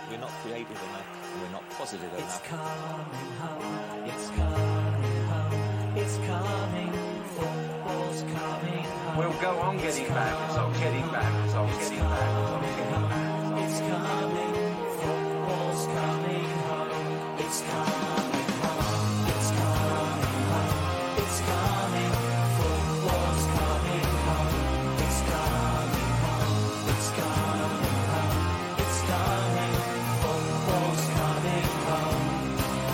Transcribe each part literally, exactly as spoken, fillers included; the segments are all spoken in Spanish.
we're not creative enough, we're not positive enough. It's coming home, it's coming home, it's coming, football's coming home. We'll go on getting back, it's on getting back, it's on getting back, it's on getting back. It's coming, football's coming home, it's coming home, it's coming home, it's coming, football's coming home, it's coming home, it's coming home, it's coming, football's coming home.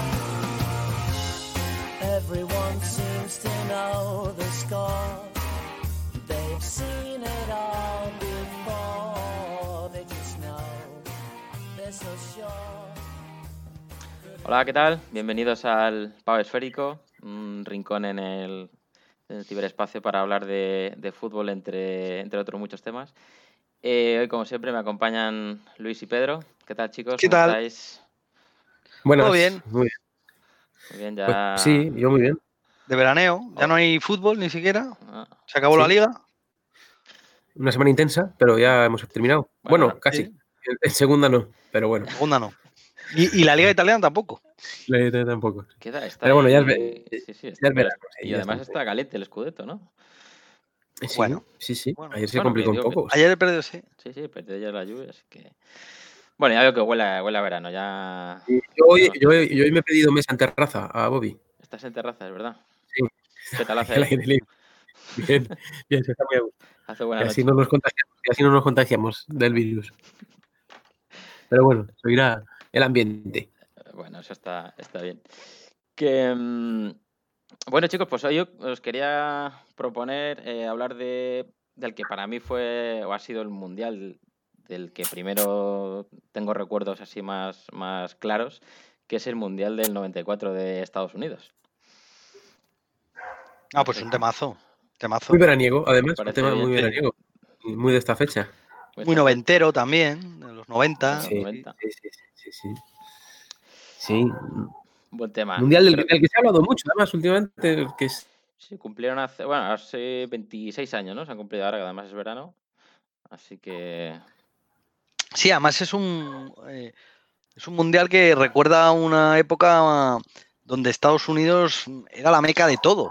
Everyone seems to know the score. They've seen it all before. They just know they're so sure. Hola, ¿qué tal? Bienvenidos al Pavo Esférico, un rincón en el, en el ciberespacio para hablar de, de fútbol, entre, entre otros muchos temas. Eh, hoy, como siempre, me acompañan Luis y Pedro. ¿Qué tal, chicos? ¿Qué ¿Cómo tal? estáis? Buenas. Todo bien. Muy bien. Muy bien, ya... Pues sí, yo muy bien. De veraneo, ya no hay fútbol ni siquiera. Ah, Se acabó Sí. la liga. Una semana intensa, pero ya hemos terminado. Bueno, Bueno, casi. sí. En, en segunda no, pero bueno. Segunda no. Y, y la liga italiana tampoco. La idea tampoco. queda, está Pero bueno, ya ahí- es ve- sí, sí, ya está- es verano, y sí, ya además está. está caliente el Scudetto, ¿no? Sí, Bueno. sí, sí. Bueno. Ayer se Bueno, complicó que un digo que- poco. Ayer perdió, sí. Sí, sí, perdió ya la lluvia, así que... Bueno, ya veo que huele, a- huele a verano, ya... Yo hoy, yo, hoy- yo hoy me he pedido mesa en terraza a Bobby. Estás en terraza, es verdad. Sí. ¿Qué tal hace? El aire libre. Bien, bien, se está muy a gusto. Hace buena Y así noche. no nos contagiamos, y así no nos contagiamos del virus. Pero bueno, subirá el ambiente. Bueno, eso está, está bien. Que, mm, bueno, chicos, pues hoy os quería proponer eh, hablar de, del que para mí fue o ha sido el mundial del que primero tengo recuerdos así más, más claros, que es el mundial del noventa y cuatro de Estados Unidos. Ah, pues un temazo. Temazo. Muy veraniego, además, Me un parece tema muy bien. veraniego. y Muy de esta fecha. Muy noventero también, de los noventa. Sí. Sí, noventa. sí, sí, sí, sí. Sí, Buen tema. mundial del, Creo- del que se ha hablado mucho, además, últimamente, que es Sí, cumplieron hace, bueno, hace veintiséis años, ¿no? Se han cumplido ahora, que además es verano. Así que... Sí, además es un eh, es un mundial que recuerda una época donde Estados Unidos era la meca de todo.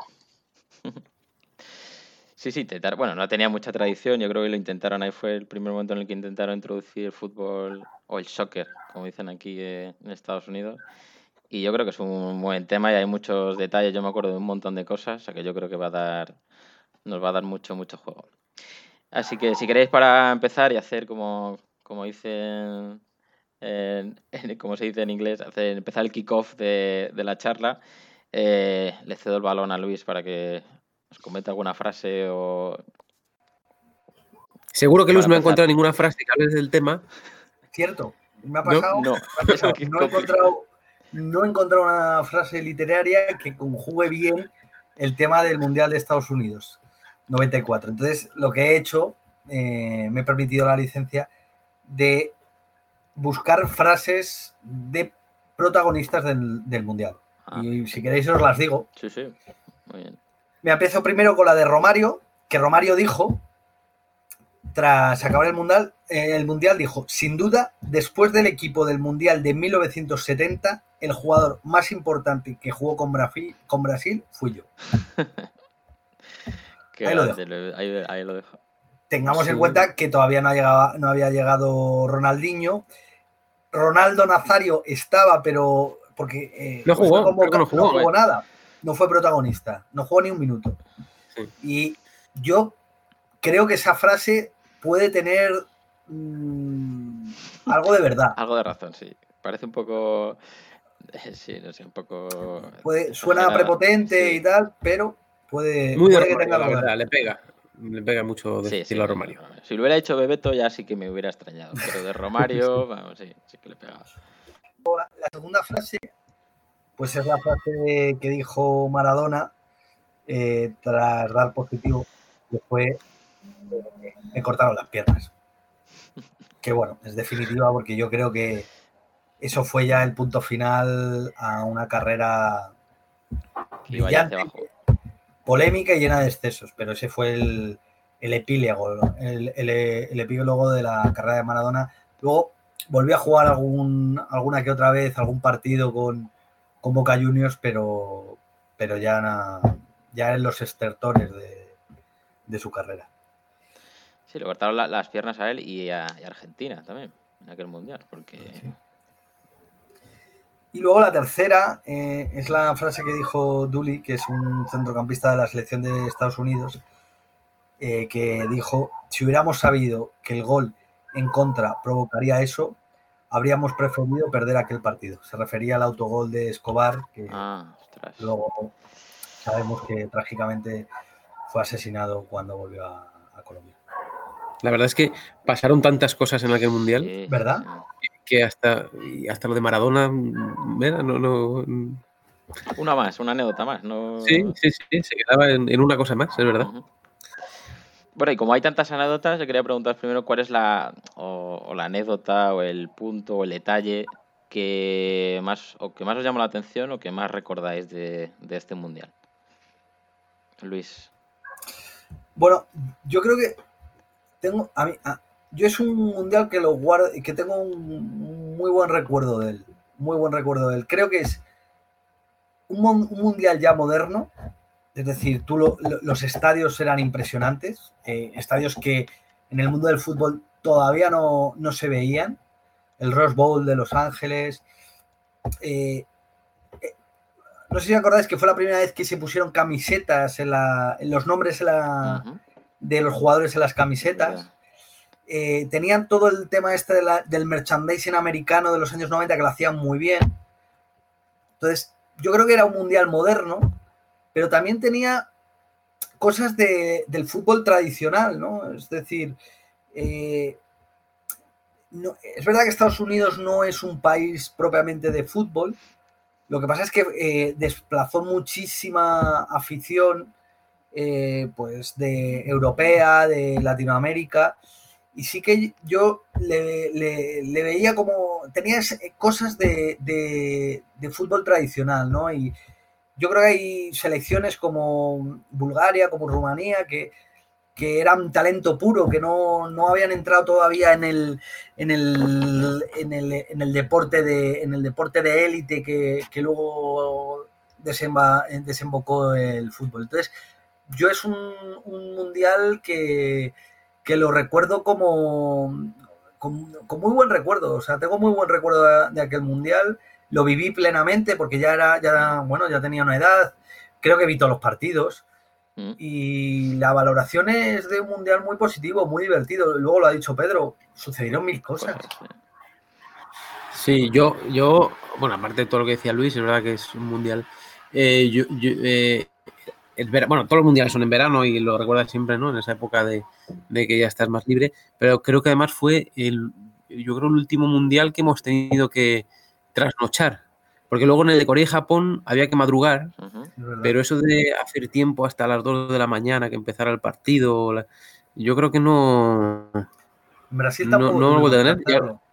Sí, sí, intentar, bueno, no tenía mucha tradición, yo creo que lo intentaron, ahí fue el primer momento en el que intentaron introducir el fútbol o el soccer, como dicen aquí eh, en Estados Unidos, y yo creo que es un buen tema y hay muchos detalles, yo me acuerdo de un montón de cosas, o sea que yo creo que va a dar, nos va a dar mucho, mucho juego. Así que si queréis para empezar y hacer como, como dicen, en- en- como se dice en inglés, hacer, empezar el kickoff de, de la charla, eh, le cedo el balón a Luis para que os comente alguna frase o... seguro que Luz Para no ha empezar. encontrado ninguna frase que hable del tema. Cierto, me ha No, pasado. No, me ha pasado. Qué No he encontrado, no he encontrado una frase literaria que conjugue bien el tema del Mundial de Estados Unidos noventa y cuatro. Entonces, lo que he hecho, eh, me he permitido la licencia de buscar frases de protagonistas del, del Mundial. Ah, Y si queréis os las digo. sí, sí, muy bien. Me empiezo primero con la de Romario, que Romario dijo, tras acabar el mundial, eh, el mundial dijo, sin duda, después del equipo del Mundial de mil novecientos setenta, el jugador más importante que jugó con Brasil, con Brasil fui yo. Qué Ahí lo grande, lo- ahí, ahí lo dejo. Tengamos Sí. en cuenta que todavía no, ha llegado, no había llegado Ronaldinho. Ronaldo Nazario estaba, pero porque eh, No jugó, fue creo que no convocado, jugó, no jugó eh. nada, no fue protagonista, no jugó ni un minuto. Sí. Y yo creo que esa frase puede tener mmm, algo de verdad. Algo de razón, sí. Parece un poco... Sí, no sé, un poco... Puede, suena exagerada, prepotente sí. y tal, pero puede, Muy de puede que Romario, tenga la algo de verdad, verdad. le pega. Le pega mucho Sí, sí, decirlo a sí, Romario. no, si lo hubiera hecho Bebeto ya sí que me hubiera extrañado, pero de Romario, vamos, sí, sí que le pegaba. La segunda frase, pues es la frase que dijo Maradona eh, tras dar positivo, que fue eh, me cortaron las piernas. Que bueno, es definitiva porque yo creo que eso fue ya el punto final a una carrera Que iba ya hacia brillante, abajo. polémica y llena de excesos, pero ese fue el, el epílogo, el, el, el epílogo de la carrera de Maradona. Luego, volvió a jugar algún, alguna que otra vez, algún partido con, con Boca Juniors, pero, pero ya, na- ya en los estertores de, de su carrera. Sí, le cortaron la- las piernas a él y a, y a Argentina también, en aquel mundial, porque... Sí. Y luego la tercera eh, es la frase que dijo Dooley, que es un centrocampista de la selección de Estados Unidos, eh, que dijo, si hubiéramos sabido que el gol en contra provocaría eso, habríamos preferido perder aquel partido. Se refería al autogol de Escobar, que Ah, ostras. luego sabemos que trágicamente fue asesinado cuando volvió a, a Colombia. La verdad es que pasaron tantas cosas en aquel mundial Sí, sí, ¿Verdad? sí. que hasta, y hasta lo de Maradona, mm, mira, no, no, mm, Una más, una anécdota más. No... sí, sí, sí, se quedaba en, en una cosa más, es verdad. Ujú. Bueno, y como hay tantas anécdotas, yo quería preguntar primero cuál es la, o, o la anécdota, o el punto, o el detalle que más, o que más os llama la atención, o que más recordáis de, de este mundial. Luis. Bueno, yo creo que tengo a mí, a- yo es un mundial que lo guardo, que tengo un muy buen recuerdo de él, muy buen recuerdo de él. Creo que es un, mon- un mundial ya moderno, es decir, tú lo- lo- los estadios eran impresionantes, eh, estadios que en el mundo del fútbol todavía no, no se veían. El Rose Bowl de Los Ángeles. eh, eh, no sé si acordáis que fue la primera vez que se pusieron camisetas en, la, en los nombres en la, Ujú, de los jugadores en las es camisetas. verdad. Eh, tenían todo el tema este de la- del merchandising americano de los años noventa que lo hacían muy bien. Entonces, yo creo que era un mundial moderno, pero también tenía cosas de- del fútbol tradicional, ¿no? Es decir, eh, no- es verdad que Estados Unidos no es un país propiamente de fútbol. Lo que pasa es que eh, desplazó muchísima afición, eh, pues de europea, de Latinoamérica. Y sí que yo le, le- le veía como. Tenía ese- cosas de, de- de fútbol tradicional, ¿no? Y yo creo que hay selecciones como Bulgaria, como Rumanía, que, que eran talento puro, que no, no habían entrado todavía en el, en el, en el, en el deporte de en el deporte de élite que, que luego desemba- desembocó el fútbol. Entonces, yo es un, un mundial que, que lo recuerdo como con, con muy buen recuerdo. O sea, tengo muy buen recuerdo de, de aquel mundial. Lo viví plenamente porque ya era, ya, bueno, ya tenía una edad. Creo que vi todos los partidos. Mm, Y la valoración es de un mundial muy positivo, muy divertido. Luego lo ha dicho Pedro, sucedieron mil cosas. cosas, sí. Sí, yo, yo, bueno, aparte de todo lo que decía Luis, es verdad que es un mundial. eh, yo, yo, eh, es vera- bueno, todos los mundiales son en verano y lo recuerdas siempre, ¿no? En esa época de, de que ya estás más libre. Pero creo que además fue el, yo creo, el último mundial que hemos tenido que trasnochar. Porque luego en el de Corea y Japón había que madrugar, Ujú. Es verdad. pero eso de hacer tiempo hasta las dos de la mañana que empezara el partido, la- yo creo que no, En Brasil no, tampoco no lo vuelvo a tuvimos tener. que Ya- hacerlo.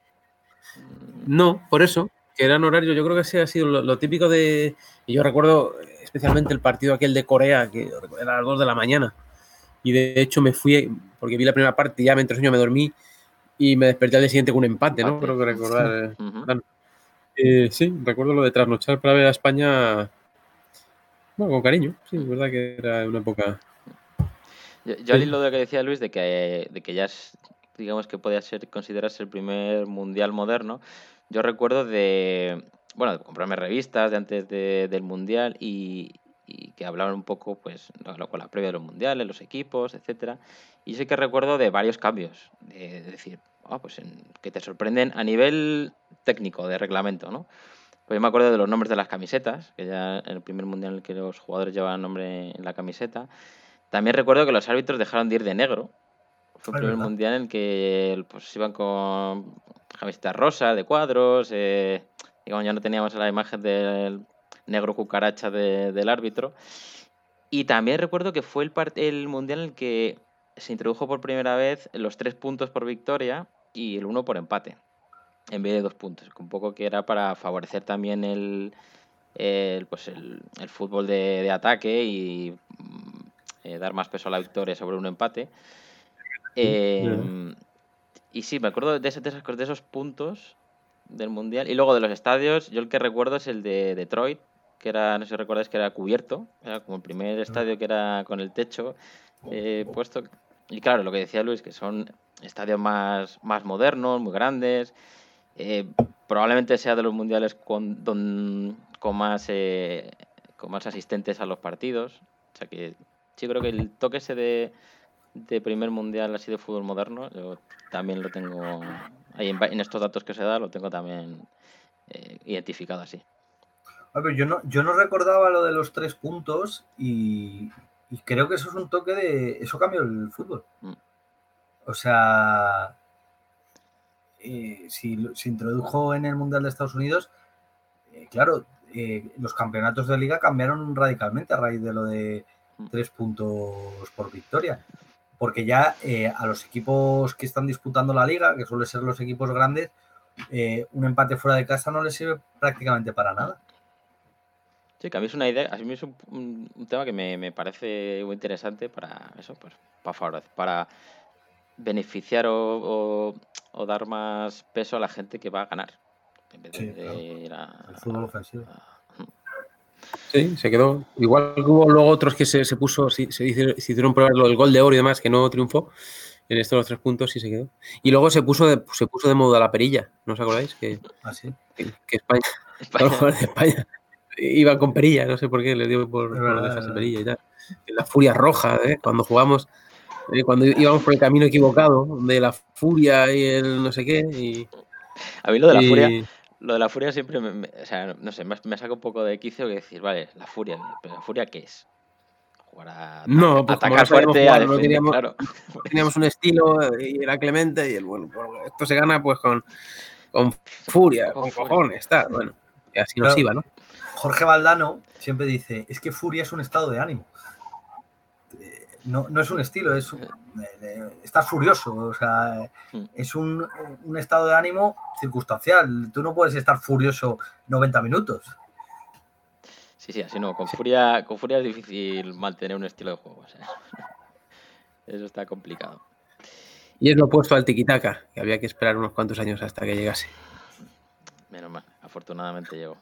No, por eso, que eran horarios, yo creo que ese ha sido lo, lo típico de... Y yo recuerdo especialmente el partido aquel de Corea, que era a las dos de la mañana. Y de hecho me fui, porque vi la primera parte y ya me entró sueño, me dormí y me desperté al día siguiente con un empate, ¿no? Empate. Creo que recordar. eh, Ujú. Fran. Eh, sí, recuerdo lo de trasnochar para ver a España, bueno, con cariño. Sí, es verdad que era una época... Yo, yo al Sí. hilo de lo que decía Luis, de que, de que ya es, digamos que podía ser considerarse el primer mundial moderno, yo recuerdo de, bueno, de comprarme revistas de antes de- del mundial y, y que hablaban un poco, pues, lo- lo- con la previa de los mundiales, los equipos, etcétera. Y sí que recuerdo de varios cambios, de, decir, ah, pues en- que te sorprenden a nivel técnico, de reglamento, ¿no? Pues yo me acuerdo de los nombres de las camisetas, que ya en el primer mundial en el que los jugadores llevaban nombre en la camiseta. También recuerdo que los árbitros dejaron de ir de negro. Fue el Es primer verdad. mundial en el que pues, iban con camisetas rosas, de cuadros. eh, digamos, ya no teníamos la imagen del negro cucaracha de- del árbitro. Y también recuerdo que fue el, part- el mundial en el que se introdujo por primera vez los tres puntos por victoria y el uno por empate, en vez de dos puntos. Un poco que era para favorecer también el, el, pues el, el fútbol de, de ataque y mm, eh, dar más peso a la victoria sobre un empate. Sí, es verdad. Eh, y sí, me acuerdo de, ese- de esos, de esos puntos del Mundial. Y luego de los estadios, yo el que recuerdo es el de Detroit, que era, no sé si recordáis, que era cubierto. Era como el primer estadio que era con el techo eh, puesto. Y claro, lo que decía Luis, que son estadios más, más modernos, muy grandes. Eh, probablemente sea de los mundiales con, don- con más eh, con más asistentes a los partidos. O sea que sí creo que el toque ese de, de primer mundial así de fútbol moderno, yo también lo tengo ahí en, va- en estos datos que se da, lo tengo también eh, identificado así. A ver, yo no, yo no recordaba lo de los tres puntos y, y creo que eso es un toque de... Eso cambió el fútbol. Mm. O sea, eh, si lo- se introdujo en el Mundial de Estados Unidos, eh, claro, eh, los campeonatos de liga cambiaron radicalmente a raíz de lo de Mm. tres puntos por victoria. Porque ya eh, a los equipos que están disputando la liga, que suelen ser los equipos grandes, eh, un empate fuera de casa no les sirve prácticamente para nada. Sí, que a mí es una idea, a mí es un, un- un tema que me, me parece muy interesante para eso, pues, para favorecer, para beneficiar o, o- o dar más peso a la gente que va a ganar. En vez de, Sí, de claro. ir a, El fútbol ofensivo. a- Sí, se quedó. Igual que hubo luego otros que se, se puso, sí, se, hicieron, se hicieron pruebas lo del gol de oro y demás, que no triunfó. En estos los tres puntos sí se quedó. Y luego se puso de, se puso de moda la perilla, ¿no os acordáis? Que, Así. que, que España, España. los jugadores de España iban con perilla, no sé por qué, les dio por, Es por verdad, dejarse es verdad. perilla y tal. La furia roja, ¿eh? Cuando jugamos, eh, cuando íbamos por el camino equivocado, de la furia y el no sé qué. Y, A mí lo de la y- furia, lo de la furia siempre me, me- o sea, no sé, me, me saca un poco de quicio que decir, vale, la furia, pero la furia ¿qué es? Jugar a ata- No, pues como atacar no sabíamos fuerte, a jugar, no defender, queríamos- claro. teníamos un estilo y era Clemente y el bueno, pues, esto se gana pues con, con furia, Con con furia. cojones, tal. Bueno, y así nos Claro. iba, ¿no? Jorge Valdano siempre dice, es que furia es un estado de ánimo. Eh, No, no es un estilo, es un- eh, eh, estás furioso, o sea, Mm. es un, un estado de ánimo circunstancial. Tú no puedes estar furioso noventa minutos. Sí, sí, así no. Con furia, con furia es difícil mantener un estilo de juego. O sea, eso está complicado. Y es lo opuesto al tiquitaca, que había que esperar unos cuantos años hasta que llegase. Menos mal, afortunadamente llegó.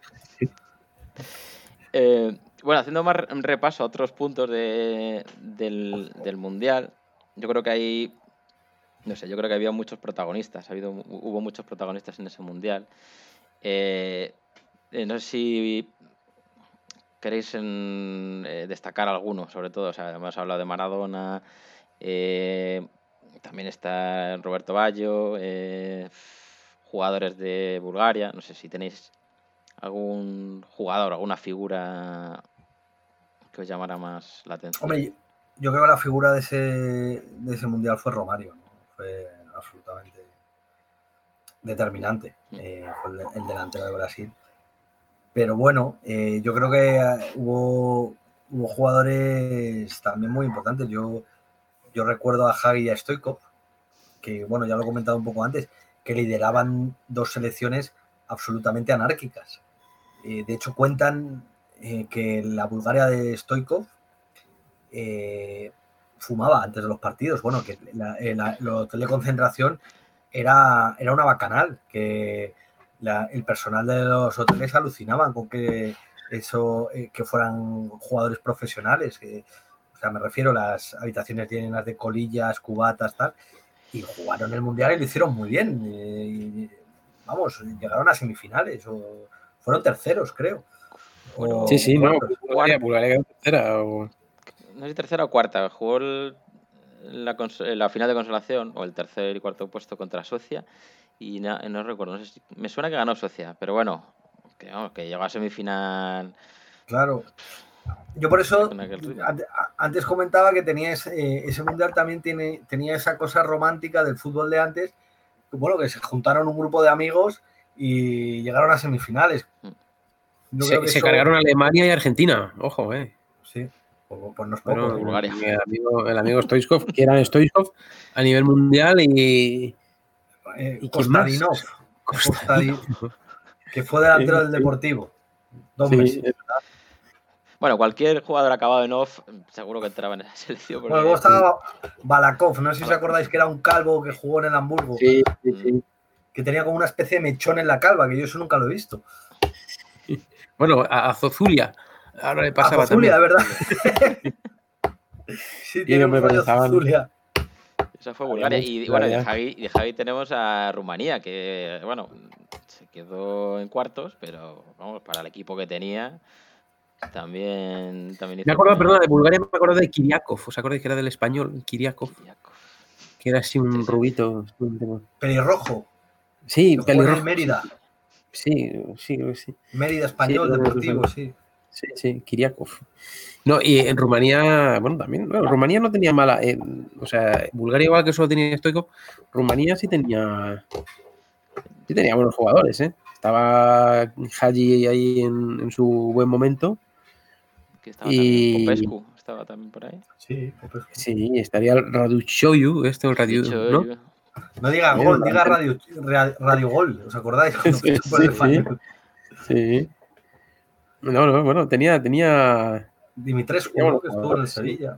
Eh, bueno, haciendo más re- un repaso a otros puntos de- del, del Mundial, yo creo que hay, no sé, yo creo que había muchos protagonistas, ha habido, hubo muchos protagonistas en ese Mundial. Eh, eh, no sé si queréis en, eh, destacar alguno, sobre todo, o sea, hemos hablado de Maradona, eh, también está Roberto Baggio, eh, jugadores de Bulgaria, no sé si tenéis algún jugador, alguna figura que os llamara más la atención. Hombre, yo creo que la figura de ese, de ese mundial fue Romario, ¿no? Fue absolutamente determinante. Eh, fue el, el delantero de Brasil. Pero bueno, eh, yo creo que eh, hubo, hubo jugadores también muy importantes. Yo, yo recuerdo a Hagi y a Stoichkov, que bueno, ya lo he comentado un poco antes, que lideraban dos selecciones absolutamente anárquicas. Eh, de hecho, cuentan eh, que la Bulgaria de Stoichkov eh, fumaba antes de los partidos. Bueno, que la, eh, la, el hotel de concentración era, era una bacanal, que la, el personal de los hoteles alucinaban con que eso eh, que fueran jugadores profesionales. Que, o sea, me refiero, las habitaciones llenas de colillas, cubatas, tal, y jugaron el Mundial y lo hicieron muy bien. Eh, y, vamos, llegaron a semifinales, o fueron terceros, creo. O Sí, sí, no, cuartos. Bulgaria, Bulgaria quedó tercera. O... No sé si tercera o cuarta, jugó el- la, cons- la final de consolación, o el tercer y cuarto puesto contra Suecia, y na- no, recuerdo, no sé si- me suena que ganó Suecia, pero bueno, que, vamos, que llegó a semifinal Claro. Yo por eso con aquel ritmo. ante- a- antes comentaba que tenía ese, eh, ese mundial también tiene, tenía esa cosa romántica del fútbol de antes, que, bueno, que se juntaron un grupo de amigos y llegaron a semifinales. Yo Se, creo que se eso- cargaron a Alemania y Argentina, ojo, eh. Sí, pues, pues no es Bueno, poco. ¿eh? Bulgaria. el amigo, el amigo Stoichkov, que era Stoichkov a nivel mundial y, Eh, ¿y quién más? Kostadinov, Kostadinov. Kostadinov, que fue delantero Sí, del sí. Deportivo. Dos Sí, meses. eh, Bueno, cualquier jugador acabado en off seguro que entraba en esa selección. Porque... Bueno, luego estaba Balakov, no sé si os acordáis que era un calvo que jugó en el Hamburgo, Sí, sí, sí. que tenía como una especie de mechón en la calva, que yo eso nunca lo he visto. Bueno, a, a Zozulia. Ahora le A pasaba Zozulia, también. ¿verdad? Sí, Y tiene no un me rollo pensaban. Zozulia. Esa fue Bulgaria. mucho, Y la bueno, de verdad. Javi, de Javi tenemos a Rumanía, que bueno, se quedó en cuartos, pero vamos, para el equipo que tenía, también, también hizo Me acuerdo, muy- perdón, de Bulgaria me acuerdo de Kiriakov. ¿Os acordáis que era del español? Kiriakov, Kiriakov. que era así un Sí, sí. rubito. Pelirrojo, Sí, que jugó en el pelirrojo. Mérida. Sí, sí, sí. sí. Mérida Español, Sí, Deportivo, sí. Sí, sí, Kiriakov. No, y en Rumanía, bueno, también, bueno, Rumanía no tenía mala, eh, o sea, Bulgaria igual que solo tenía Stoico, Rumanía sí tenía, sí tenía buenos jugadores, ¿eh? Estaba Hagi ahí en, en su buen momento. Que estaba Y- también Popescu, estaba también por ahí. Sí, pues, Sí, estaría el Raduchoyu, este, el Radio, Dicho, ¿no? yo- no diga También gol, el diga delantero. radio, ra- radio Gol, ¿os acordáis? Cuando Sí, fichó por el sí. español? Sí. No, no, bueno, tenía, tenía, Dimitrescu, tenía ¿no? buenos Que estuvo en el jugadores, sí. Sevilla.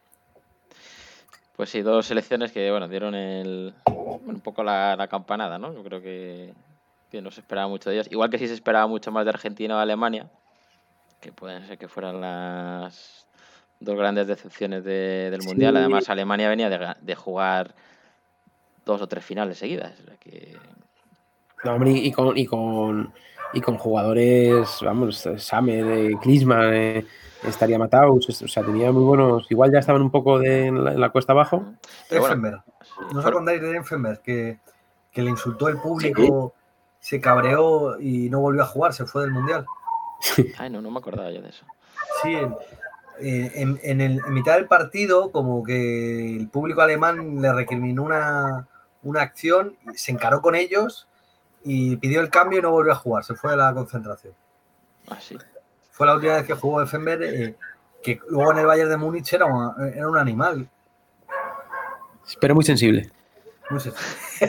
Pues sí, dos selecciones que bueno, dieron el, bueno, un poco la, la campanada, ¿no? Yo creo que, que no se esperaba mucho de ellas. Igual que sí se esperaba mucho más de Argentina o Alemania, que pueden ser que fueran las dos grandes decepciones de- del Sí. Mundial. Además, Alemania venía de, ga- de jugar dos o tres finales seguidas. O sea que, No, hombre, y con, y con y con jugadores, vamos, Samer, eh, Klinsmann, eh, estaría Mataus, o sea, tenía muy buenos, igual ya estaban un poco de, en, la, en la cuesta abajo. pero bueno, Effenberg. ¿No os fueron- acordáis de Effenberg? Que, que le insultó el público, se cabreó y no volvió a jugar, se fue del Mundial. ay, no, no me acordaba yo de eso. Sí, en, en- en el- en mitad del partido, como que el público alemán le recriminó una, una acción, y se encaró con ellos y pidió el cambio y no volvió a jugar, se fue de la concentración. Ah, sí. Fue la última vez que jugó Effenberg, eh, que luego en el Bayern de Múnich era, una- era un animal. Pero muy sensible. No sé.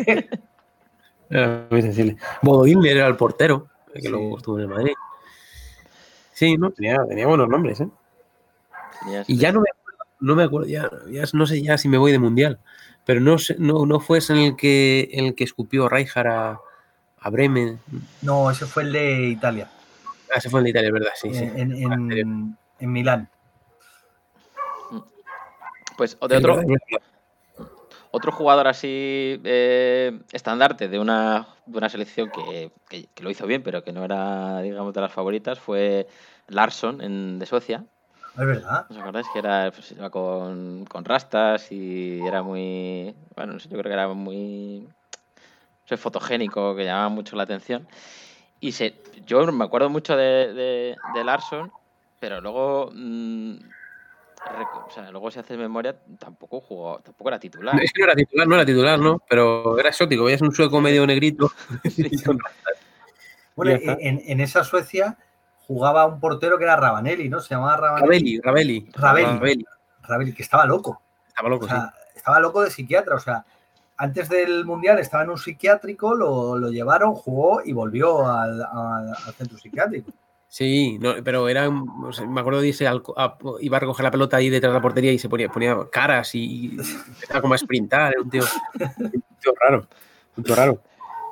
Era muy sensible. Bodo Illner era el portero, que Sí. luego estuvo en el Madrid. Sí, no, tenía, tenía buenos nombres, ¿eh? Tenías- Y ya no me acuerdo, no me acuerdo, ya, ya no sé ya si me voy de mundial, pero no sé, no, no fue ese en el que en el que escupió Rijkaard a, a Bremen. No, ese fue el de Italia, Ah, se fue en la Italia, ¿verdad? Sí, sí. eh, en, en- en Milán. Pues o de Es otro, verdad, es verdad. otro jugador así eh, estandarte de una, de una selección que, que- que lo hizo bien, pero que no era, digamos, de las favoritas, fue Larsson en, de Suecia. Es verdad. ¿Os acordáis que era pues, iba con, con rastas y era muy, bueno, no sé, yo creo que era muy no sé, fotogénico, que llamaba mucho la atención. Y se, yo me acuerdo mucho de, de, de Larsson, pero luego, mm, rec- o sea, luego si haces memoria, tampoco jugó, tampoco era titular. No, es que no era titular, no era titular, ¿no? Pero era exótico, veías un sueco medio negrito. Sí. Bueno, Ya está. en, en esa Suecia jugaba un portero que era Ravanelli, ¿no? Se llamaba Ravanelli. Ravelli, Ravelli. Ravelli. Ravelli. Ravelli, que estaba loco. Estaba loco, O sea, estaba loco de psiquiatra. O sea, antes del Mundial estaba en un psiquiátrico, lo, lo llevaron, jugó y volvió al, al- al centro psiquiátrico. sí. Sí, no, pero era, un- o sea, me acuerdo de irse al, a- iba a recoger la pelota ahí detrás de la portería y se ponía, ponía caras y, y empezaba como a sprintar, era un tío, un tío raro, un tío raro.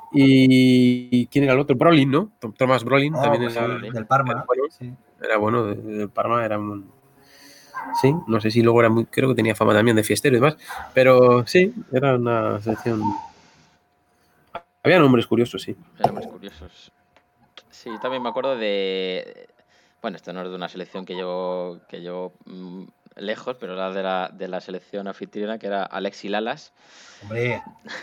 ¿Y quién era el otro? Brolin, ¿no? Thomas Brolin Oh, también pues era, sí, del Parma. era bueno. Sí. Era bueno, de- del Parma era un... Sí, no sé si luego era muy... Creo que tenía fama también de fiestero y demás, pero sí, era una selección... Había nombres curiosos, sí. Eran más curiosos. Sí, también me acuerdo de. Bueno, esto no es de una selección que yo, que yo mm, lejos, pero era de la, de la selección anfitriona, que era Alexi Lalas. Hombre,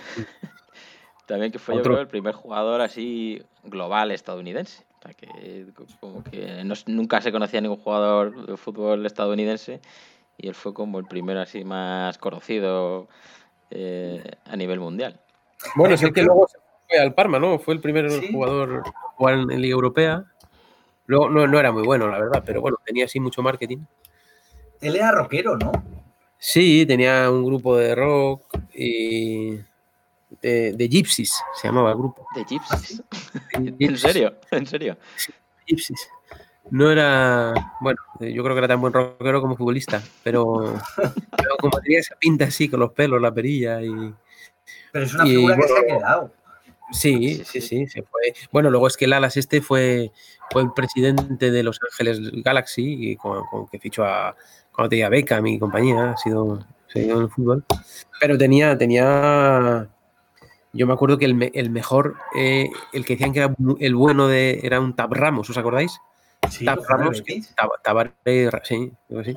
También que fue yo Otro. creo el primer jugador así global estadounidense. O sea, que co- como que no s- nunca se conocía ningún jugador de fútbol estadounidense y él fue como el primero así más conocido eh, a nivel mundial. Bueno, Eh, es el yo que creo- luego se fue al Parma, ¿no? Fue el primer Sí. jugador a jugar en, en Liga Europea. Luego no, no era muy bueno, la verdad, pero bueno, tenía así mucho marketing. él era rockero, ¿no? Sí, tenía un grupo de rock y de, de Gypsies, se llamaba el grupo. De Gypsies. De ¿En Gypsies. serio? ¿En serio? Gypsies. no era, bueno, eh, yo creo que era tan buen rockero como futbolista, pero, pero como tenía esa pinta así, con los pelos, la perilla y... Pero es una y, figura que bueno, se ha quedado. Sí, Sí, sí, sí. sí, se fue. Bueno, luego es que el Alas este fue, fue el presidente de Los Ángeles Galaxy, y con, con que fichó a, cuando tenía Beckham y compañía, ha sido, se ha ido en el fútbol. Pero tenía, tenía, yo me acuerdo que el, me- el mejor, eh, el que decían que era bu- el bueno de, era un Tab Ramos, ¿os acordáis? Sí, Tab que juega en el Ramos, que Betis. Tab, Tabaré, Ra- sí, creo que sí.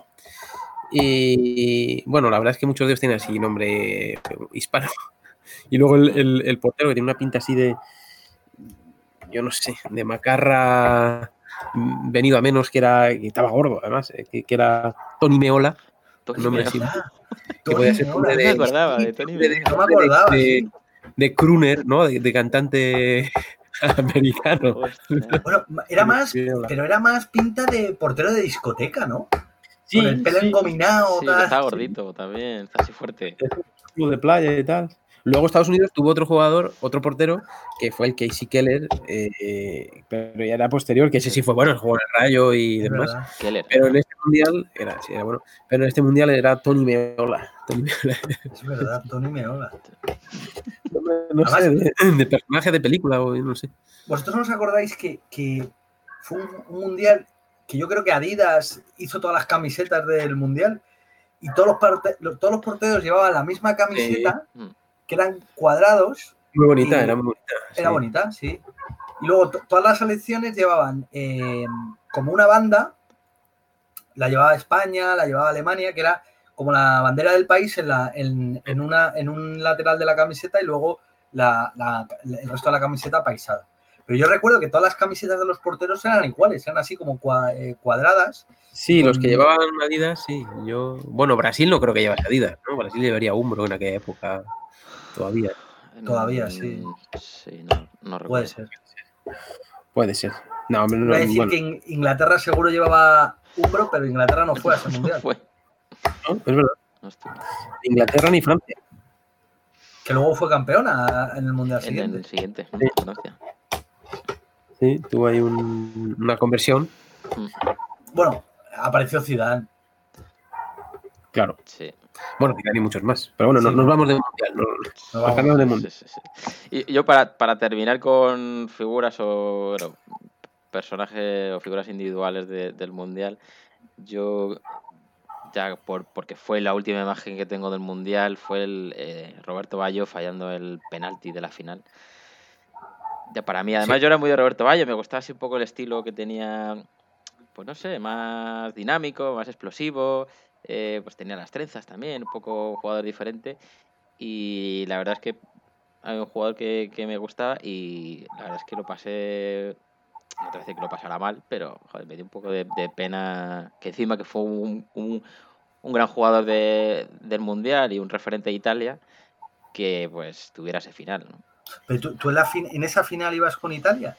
Y bueno, la verdad es que muchos de ellos tienen así nombre eh, hispano. Y luego el, el- el portero que tiene una pinta así de, yo no sé, de macarra mm, venido a menos, que era, que estaba gordo además, eh, que, que era Tony Meola, Tony un nombre Meola. así, ¿Verdad? que podía Tony ser Meola, nombre No me de, sí, acordaba sí, de Tony de, Meola. no me de, acordaba, de, sí. de crooner, ¿no? De, de cantante americano. Hostia. Bueno, era Tony más, Meola. pero era más pinta de portero de discoteca, ¿no? Sí, Con el pelo sí, engominado, Sí, que tal. está Sí. gordito también, está así fuerte. club de playa y tal. Luego Estados Unidos tuvo otro jugador, otro portero, que fue el Casey Keller, eh, pero ya era posterior, que ese sí fue bueno, el juego del Rayo y Es demás. verdad. Keller. Pero en este mundial era, sí, era bueno. Pero en este mundial era Tony Meola. Tony Meola. Es verdad, Tony Meola. No, no Además- sé, de, de personaje de película o no sé. ¿Vosotros no os acordáis que, que fue un, un mundial que yo creo que Adidas hizo todas las camisetas del mundial y todos los, parte- los- todos los porteros llevaban la misma camiseta, Sí. Mm. que eran cuadrados? Muy bonita, Y- era muy bonita. Era sí. bonita, sí. Y luego to- todas las selecciones llevaban eh, como una banda, la llevaba España, la llevaba Alemania, que era como la bandera del país en, la, en, en una, en un lateral de la camiseta y luego la, la- el resto de la camiseta paisada. Pero yo recuerdo que todas las camisetas de los porteros eran iguales, eran así como cua- eh, cuadradas. Sí, con- los que llevaban Adidas, sí. Yo, bueno, Brasil no creo que llevase Adidas, ¿no? Brasil llevaría Umbro en aquella época todavía. Todavía, Mm, sí. Sí, no, no recuerdo. Puede ser. Puede ser. No, hombre, no, Iba a decir bueno, que In- Inglaterra seguro llevaba Umbro, pero Inglaterra no fue a ese No mundial. fue. no, es verdad. No estuvo. Ni Inglaterra ni Francia. Que luego fue campeona en el mundial En siguiente. el siguiente, Sí. Francia. Sí, tuvo ahí un- una conversión. Bueno, apareció Zidane. Claro. Sí. Bueno, Zidane y muchos más. Pero bueno, no- Sí. nos vamos de mundial. no- Nos nos vamos. cambiamos de mundial. Sí, sí, sí. Y yo para, para terminar con figuras o bueno, personajes o figuras individuales de- del Mundial, yo ya por porque fue la última imagen que tengo del Mundial, fue el eh, Roberto Baggio fallando el penalti de la final. Ya para mí, además yo era muy de Roberto Baggio, me gustaba así un poco el estilo que tenía, pues no sé, más dinámico, más explosivo, eh, pues tenía las trenzas también, un poco jugador diferente. Y la verdad es que hay un jugador que, que me gustaba y la verdad es que lo pasé, no te voy a decir que lo pasara mal, pero joder, me dio un poco de, de pena que encima que fue un, un, un gran jugador de, del Mundial y un referente de Italia, que pues tuviera ese final, ¿no? Pero tú, tú en, la fin- en esa final ibas con Italia.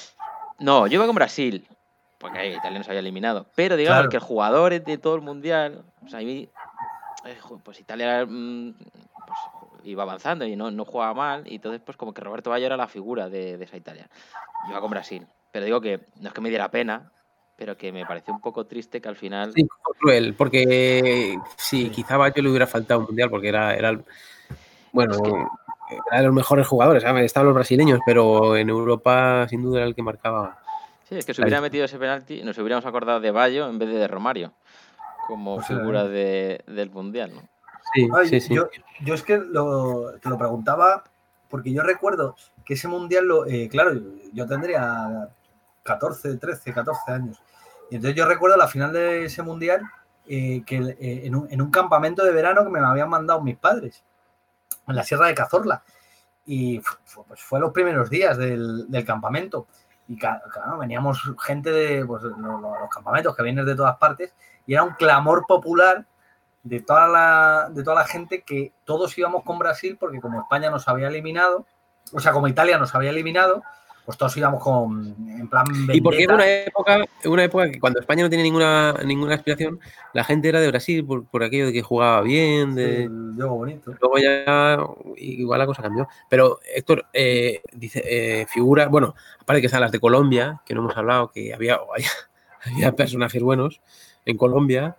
No, yo iba con Brasil, porque ahí Italia nos había eliminado. Pero digamos Claro. que el jugador de todo el mundial, o sea, a mí, eh, jo- pues Italia mm, pues, iba avanzando y no, no jugaba mal. Y entonces, pues como que Roberto Baggio era la figura de, de esa Italia. Yo iba con Brasil. Pero digo que no es que me diera pena, pero que me pareció un poco triste que al final. Sí, fue cruel, porque sí, Sí. quizá a Baggio le hubiera faltado un mundial, porque era, era el- bueno, Es que- era de los mejores jugadores, ¿sabes? Estaban los brasileños, pero en Europa sin duda era el que marcaba. Sí, es que si Ahí. hubiera metido ese penalti, nos hubiéramos acordado de Baggio en vez de de Romario, como Posiblemente. figura de, del mundial, ¿no? Sí, Ay, sí, sí. Yo, yo es que lo, te lo preguntaba porque yo recuerdo que ese mundial, lo, eh, claro, yo tendría catorce, trece, catorce años. Y entonces yo recuerdo la final de ese mundial eh, que eh, en, un, en un campamento de verano que me habían mandado mis padres, en la Sierra de Cazorla. Y fu- pues fue los primeros días del, del campamento. Y ca- claro, veníamos gente de pues, los, los campamentos que vienen de todas partes y era un clamor popular de toda la, de toda la gente que todos íbamos con Brasil porque como España nos había eliminado, o sea, como Italia nos había eliminado, pues todos íbamos con, en plan Y porque vendetta. era una época, una época que cuando España no tenía ninguna, ninguna aspiración, la gente era de Brasil por, por aquello de que jugaba bien, de... El juego bonito. Luego ya igual la cosa cambió. Pero Héctor, eh, dice, eh, figura, bueno, aparte que están las de Colombia, que no hemos hablado, que había, había, había personajes buenos en Colombia.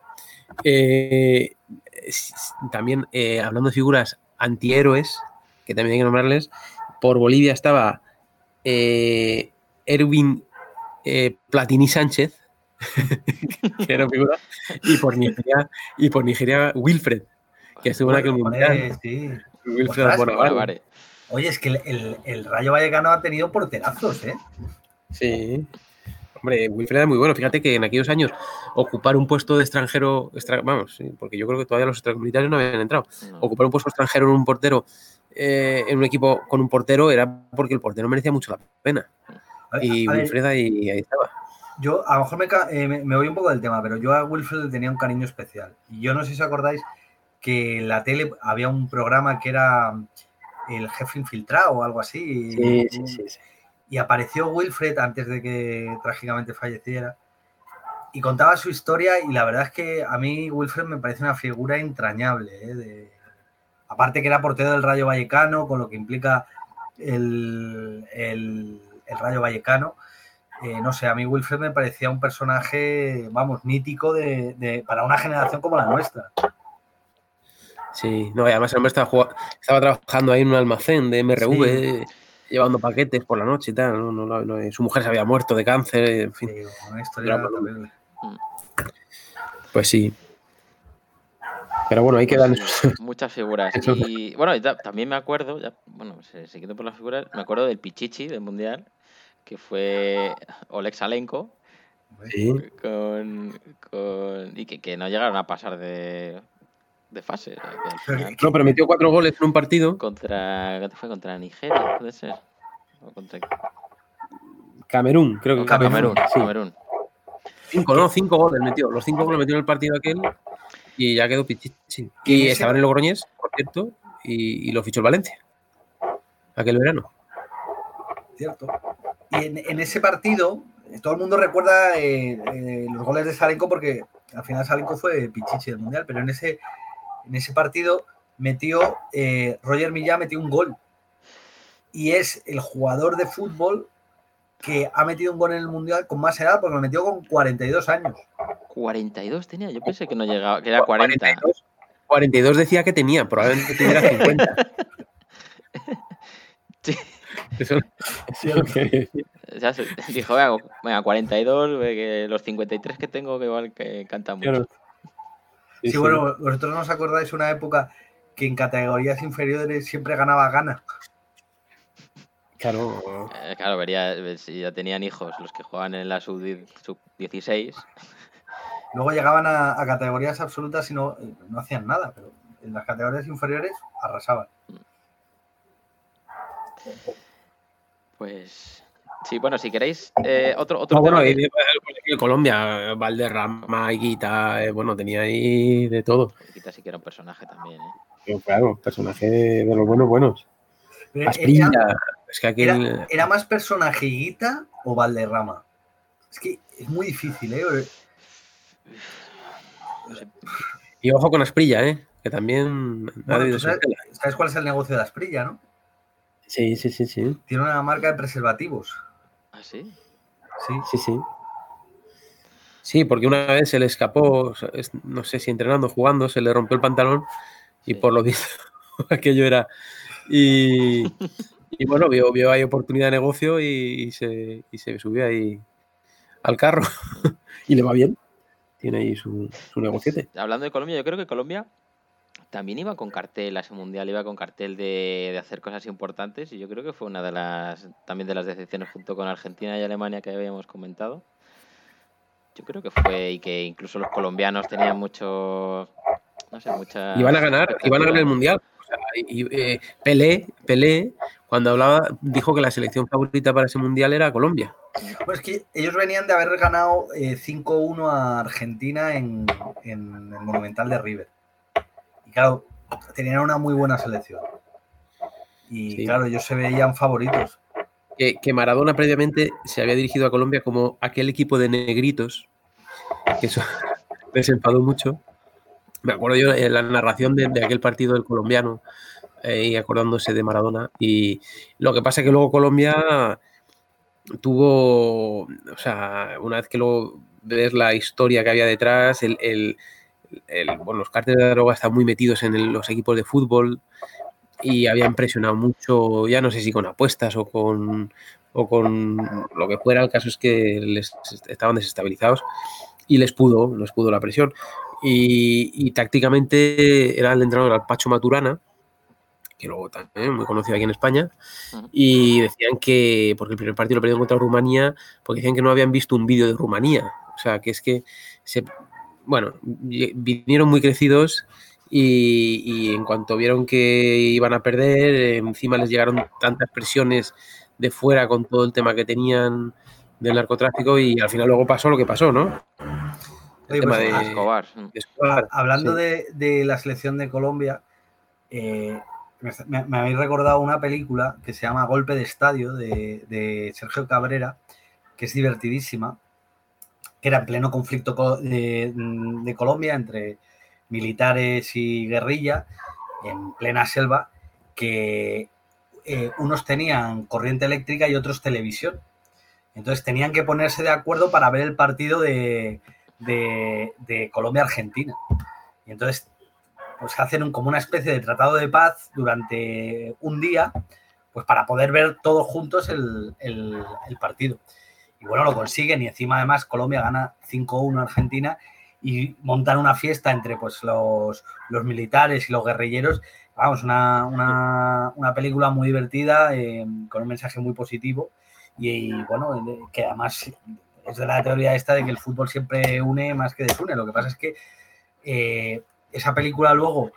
Eh, también, eh, hablando de figuras antihéroes, que también hay que nombrarles, por Bolivia estaba eh, Erwin eh, Platini Sánchez, que era figura, y por Nigeria, y por Nigeria Wilfred, que estuvo en aquel mundial. Sí. Wilfred Ostras, Bonavare. Oye, es que el, el, el Rayo Vallecano ha tenido porterazos, ¿eh? Sí. Hombre, Wilfred era muy bueno. Fíjate que en aquellos años ocupar un puesto de extranjero, extra, vamos, sí, porque yo creo que todavía los extracomunitarios no habían entrado. No. Ocupar un puesto extranjero en un portero, eh, en un equipo con un portero, era porque el portero merecía mucho la pena. Ver, y Wilfred ahí, ahí estaba. Yo, a lo mejor me, eh, me, me voy un poco del tema, pero yo a Wilfred le tenía un cariño especial. Y yo no sé si os acordáis que en la tele había un programa que era El Jefe Infiltrado o algo así. Sí, sí, sí, sí. Y apareció Wilfred antes de que trágicamente falleciera y contaba su historia, y la verdad es que a mí Wilfred me parece una figura entrañable, ¿eh? De, aparte que era portero del Rayo Vallecano, con lo que implica el, el, el Rayo Vallecano, eh, no sé, a mí Wilfred me parecía un personaje, vamos, mítico de, de, para una generación como la nuestra. Sí, no, y además el hombre estaba, jugando, estaba trabajando ahí en un almacén de M R V, sí, llevando paquetes por la noche y tal. No, no, no, no, su mujer se había muerto de cáncer, en fin. Sí, una historia terrible. Pues sí. Pero bueno, hay que dar sí, muchas figuras. Y bueno, ya, también me acuerdo, ya, bueno, siguiendo por las figuras, me acuerdo del Pichichi del Mundial, que fue Oleg Salenko. Sí. Con, con, y que, que no llegaron a pasar de, de fase. Final, no, pero metió cuatro goles en un partido. Contra, ¿qué fue? Contra Nigeria, puede ser. O contra... Camerún, creo que Camerún. Camerún, sí. Camerún. Cinco, no, cinco goles metió. Los cinco goles metió en el partido aquel y ya quedó Pichichi. Y estaba en el Logroñés, por cierto, y, y lo fichó el Valencia. Aquel verano. Cierto. Y en, en ese partido, todo el mundo recuerda eh, eh, los goles de Salenko porque al final Salenko fue Pichichi del Mundial, pero en ese, en ese partido metió, eh, Roger Millán metió un gol. Y es el jugador de fútbol que ha metido un gol en el Mundial con más edad, porque lo metió con cuarenta y dos años. cuarenta y dos tenía, yo pensé que no llegaba, que era cuarenta. cuarenta y dos, cuarenta y dos decía que tenía, probablemente tuviera cincuenta. Sí. Eso, eso que... Ya se, dijo, venga, venga, cuarenta y dos, que los cincuenta y tres que tengo que igual que cantan mucho. Claro. Sí, sí, sí, bueno, vosotros no os acordáis una época que en categorías inferiores siempre ganaba Ghana. Claro. Eh, claro, vería si ya tenían hijos los que jugaban en la sub dieciséis. Luego llegaban a, a categorías absolutas y no, no hacían nada, pero en las categorías inferiores arrasaban. Pues sí, bueno, si queréis eh, otro otro no, tema bueno, que... y, y Colombia, Valderrama, Higuita, eh, bueno, tenía ahí de todo. Higuita sí que era un personaje también, ¿eh? Pero, claro, personaje de los buenos buenos. Asprilla, era, es que aquel... era, ¿Era más personaje Higuita o Valderrama? Es que es muy difícil, ¿eh? Y ojo con Asprilla, ¿eh? Que también... Bueno, sabes, ¿sabes cuál es el negocio de Asprilla, no? Sí, sí, sí, sí. Tiene una marca de preservativos. ¿Ah, sí? Sí, sí, sí. Sí, porque una vez se le escapó, no sé si entrenando, jugando, se le rompió el pantalón y sí. Por lo visto aquello era... Y, y bueno, vio, vio ahí oportunidad de negocio y, y, se, y se subió ahí al carro y le va bien. Tiene ahí su, su negociete. Hablando de Colombia, yo creo que Colombia también iba con cartel a ese mundial, iba con cartel de, de hacer cosas importantes y yo creo que fue una de las también de las decepciones junto con Argentina y Alemania que habíamos comentado. Yo creo que fue y que incluso los colombianos tenían mucho, no sé, mucha... Iban a ganar, iban a ganar el mundial. O sea, y, eh, Pelé, Pelé, cuando hablaba, dijo que la selección favorita para ese mundial era Colombia. Pues es que ellos venían de haber ganado eh, cinco uno a Argentina en, en el Monumental de River. Y claro, tenían una muy buena selección. Y sí. Claro, ellos se veían favoritos. Que, que Maradona previamente se había dirigido a Colombia como aquel equipo de negritos, que eso les enfadó mucho. Me acuerdo yo en la narración de, de aquel partido del colombiano eh, y acordándose de Maradona. Y lo que pasa es que luego Colombia tuvo, o sea, una vez que lo ver la historia que había detrás, el, el, el, bueno, los cárteles de droga están muy metidos en el, los equipos de fútbol y habían presionado mucho, ya no sé si con apuestas o con, o con lo que fuera, el caso es que les estaban desestabilizados y les pudo, les pudo la presión. Y, y tácticamente era el entrenador al Pacho Maturana, que luego también muy conocido aquí en España, y decían que, porque el primer partido lo perdieron contra Rumanía, porque decían que no habían visto un vídeo de Rumanía, o sea, que es que, se, bueno, vinieron muy crecidos y, y en cuanto vieron que iban a perder, encima les llegaron tantas presiones de fuera con todo el tema que tenían del narcotráfico y al final luego pasó lo que pasó, ¿no? El Oye, tema pues, de, ah, Escobar. de Escobar, hablando sí. de, de la selección de Colombia, eh, me, me habéis recordado una película que se llama Golpe de Estadio de, de Sergio Cabrera, que es divertidísima, que era en pleno conflicto de, de Colombia entre militares y guerrilla, en plena selva, que eh, unos tenían corriente eléctrica y otros televisión. Entonces tenían que ponerse de acuerdo para ver el partido de, de, de Colombia-Argentina. Y entonces pues hacen un, como una especie de tratado de paz durante un día, pues para poder ver todos juntos el, el, el partido. Y bueno, lo consiguen y encima además Colombia gana cinco uno a Argentina y montan una fiesta entre pues los, los militares y los guerrilleros. Vamos, una, una, una película muy divertida, eh, con un mensaje muy positivo y, y bueno, que además es de la teoría esta de que el fútbol siempre une más que desune. Lo que pasa es que eh, esa película luego,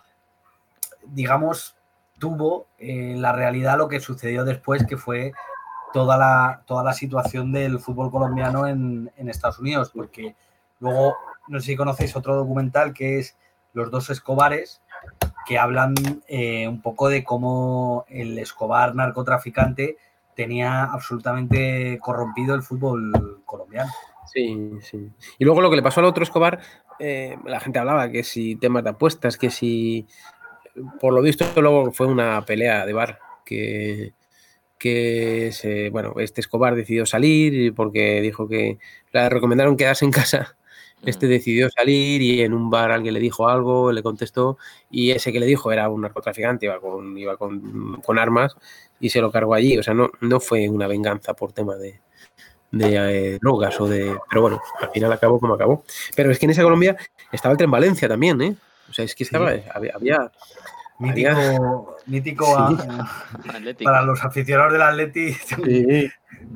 digamos, tuvo en eh, la realidad lo que sucedió después, que fue toda la, toda la situación del fútbol colombiano en, en Estados Unidos, porque luego, no sé si conocéis otro documental que es Los dos Escobares, que hablan eh, un poco de cómo el Escobar narcotraficante tenía absolutamente corrompido el fútbol colombiano. Sí, sí. Y luego lo que le pasó al otro Escobar, eh, la gente hablaba que si temas de apuestas, que si, por lo visto luego fue una pelea de bar, que, que se, bueno, este Escobar decidió salir porque dijo que le recomendaron quedarse en casa. Este decidió salir y en un bar alguien le dijo algo, le contestó y ese que le dijo era un narcotraficante, iba con, iba con, con armas y se lo cargó allí. O sea, no, no fue una venganza por tema de, de eh, drogas o de... Pero bueno, al final acabó como acabó. Pero es que en esa Colombia estaba el Tren Valencia también, ¿eh? O sea, es que estaba... Sí. Había... había mítico había... mítico sí. a, para los aficionados del Atleti. Sí.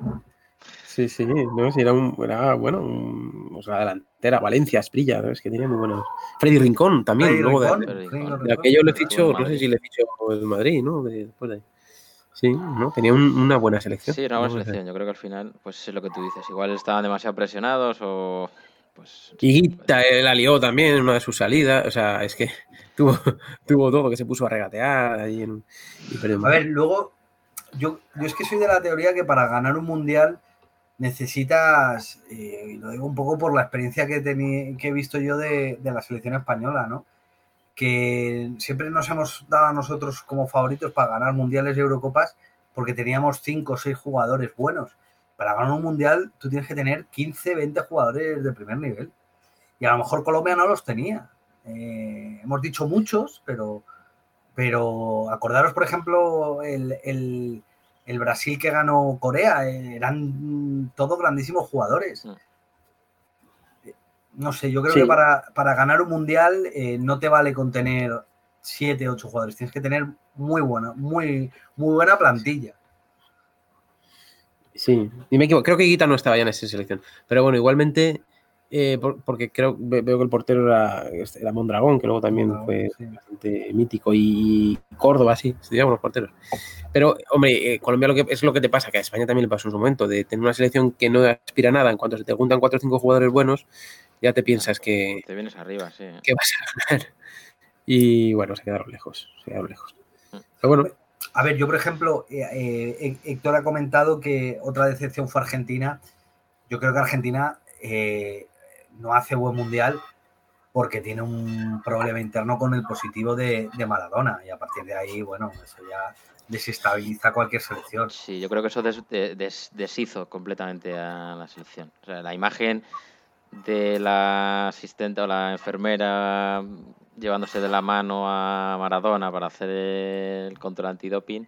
Sí, sí, no, sí, era, un, era bueno, un, o sea, delantera, Valencia, Esprilla, ¿no? Es que tenía muy buenos. Freddy Rincón también, Freddy luego Rincón, de, Freddy de, Rincón, de aquello le fichó, no sé si le fichó el Madrid, ¿no? De, después de, sí, ¿no? Tenía un, una buena selección. Sí, una buena selección. Yo creo que al final, pues es lo que tú dices. Igual estaban demasiado presionados o... Pues, Higuita pues... la lió también en una de sus salidas. O sea, es que tuvo, tuvo todo, que se puso a regatear ahí en, y perdió. A ver, luego, yo, yo es que soy de la teoría que para ganar un mundial necesitas, eh, y lo digo un poco por la experiencia que, tení, que he visto yo de, de la selección española, ¿no? Que siempre nos hemos dado a nosotros como favoritos para ganar mundiales y Eurocopas porque teníamos cinco o seis jugadores buenos. Para ganar un mundial tú tienes que tener quince, veinte jugadores de primer nivel. Y a lo mejor Colombia no los tenía. Eh, hemos dicho muchos, pero, pero acordaros, por ejemplo, el... el El Brasil que ganó Corea, eh, eran todos grandísimos jugadores. No sé, yo creo sí. que para, para ganar un mundial eh, no te vale con tener siete, ocho jugadores. Tienes que tener muy buena, muy, muy buena plantilla. Sí, y me equivoco. Creo que Higuita no estaba ya en esa selección. Pero bueno, igualmente, eh, por, porque creo veo que el portero era, era Mondragón, que luego también no, fue sí. bastante mítico, y Córdoba, sí, se llaman los porteros. Pero, hombre, eh, Colombia lo que, es lo que te pasa, que a España también le pasó en su momento, de tener una selección que no aspira a nada. En cuanto se te juntan cuatro o cinco jugadores buenos, ya te piensas que... Te vienes arriba, sí. Que vas a ganar. Y bueno, se quedaron lejos, se quedaron lejos. Pero bueno... A ver, yo, por ejemplo, eh, eh, Héctor ha comentado que otra decepción fue Argentina. Yo creo que Argentina eh, no hace buen mundial porque tiene un problema interno con el positivo de, de Maradona. Y a partir de ahí, bueno, eso ya... desestabiliza cualquier selección. Sí, yo creo que eso des, des, deshizo completamente a la selección. O sea, la imagen de la asistente o la enfermera llevándose de la mano a Maradona para hacer el control antidoping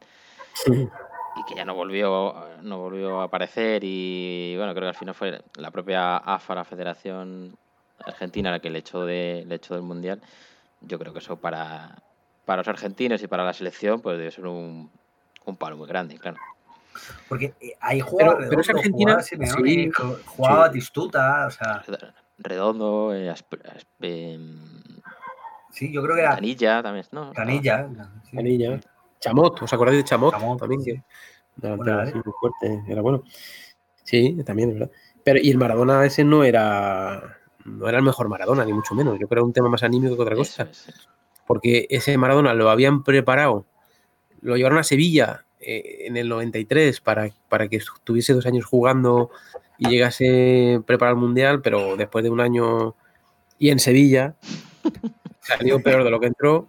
y que ya no volvió, no volvió a aparecer y bueno, creo que al final fue la propia A F A, la Federación Argentina, la que le echó, de, le echó del Mundial. Yo creo que eso para, para los argentinos y para la selección pues debe ser un, un palo muy grande, claro. Porque ahí jugaba Pero, pero es Redondo, Argentina. jugaba Simeone, Sí, jugaba sí. Batistuta, o sea, Redondo, eh, Asp- Asp- em, sí, yo creo que era Canilla también, ¿no? Canilla. sí. Canilla. Chamot, ¿os acordáis de Chamot? Chamot, también, sí. que delantero Bueno, así muy fuerte, era bueno. Sí, también, es verdad. Pero y el Maradona ese no era no era el mejor Maradona, ni mucho menos. Yo creo que era un tema más anímico que otra cosa. Eso es, eso. Porque ese Maradona lo habían preparado, lo llevaron a Sevilla eh, en el noventa y tres para, para que estuviese dos años jugando y llegase preparado al Mundial, pero después de un año y en Sevilla salió peor de lo que entró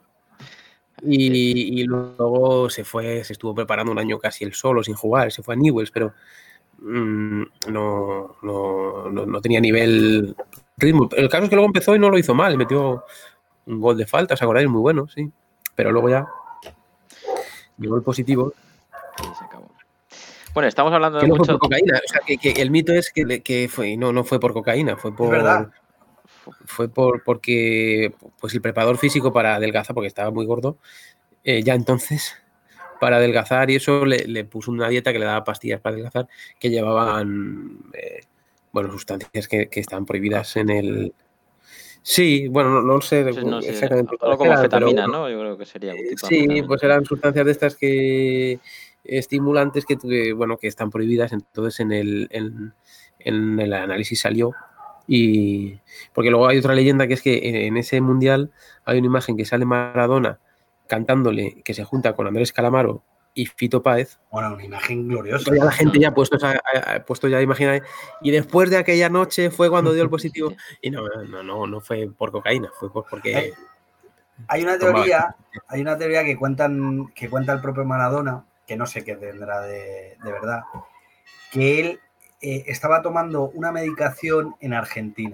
y, y luego se fue, se estuvo preparando un año casi él solo, sin jugar, se fue a Newell's, pero mmm, no, no, no, no tenía nivel ritmo. El caso es que luego empezó y no lo hizo mal, metió un gol de falta, ¿os acordáis? Muy bueno, sí. Pero luego ya llegó el positivo. Y se acabó. Bueno, estamos hablando Que de no mucho... fue por cocaína. O sea, que, que el mito es que, que fue, no, no fue por cocaína, fue por. Es verdad. Fue por porque pues el preparador físico para adelgazar, porque estaba muy gordo, eh, ya entonces, para adelgazar y eso le, le puso una dieta que le daba pastillas para adelgazar que llevaban eh, bueno, sustancias que, que estaban prohibidas en el. Sí, bueno, no, no sé Sí, no sé, exactamente. algo como eran, anfetamina, pero, ¿no? Yo creo que sería un tipo de sí, anfetamina. pues eran sustancias de estas que estimulantes que, que, bueno, que están prohibidas. Entonces en el, en, en el análisis salió. Y porque luego hay otra leyenda que es que en, en ese mundial hay una imagen que sale Maradona cantándole, que se junta con Andrés Calamaro y Fito Páez. Bueno, una imagen gloriosa. Ya la gente ya puesto, a, a, puesto ya, imagina, y después de aquella noche fue cuando dio el positivo. Y no, no, no, no fue por cocaína, fue por, porque hay, hay una teoría, hay una teoría que cuentan, que cuenta el propio Maradona, que no sé qué tendrá de, de verdad, que él eh, estaba tomando una medicación en Argentina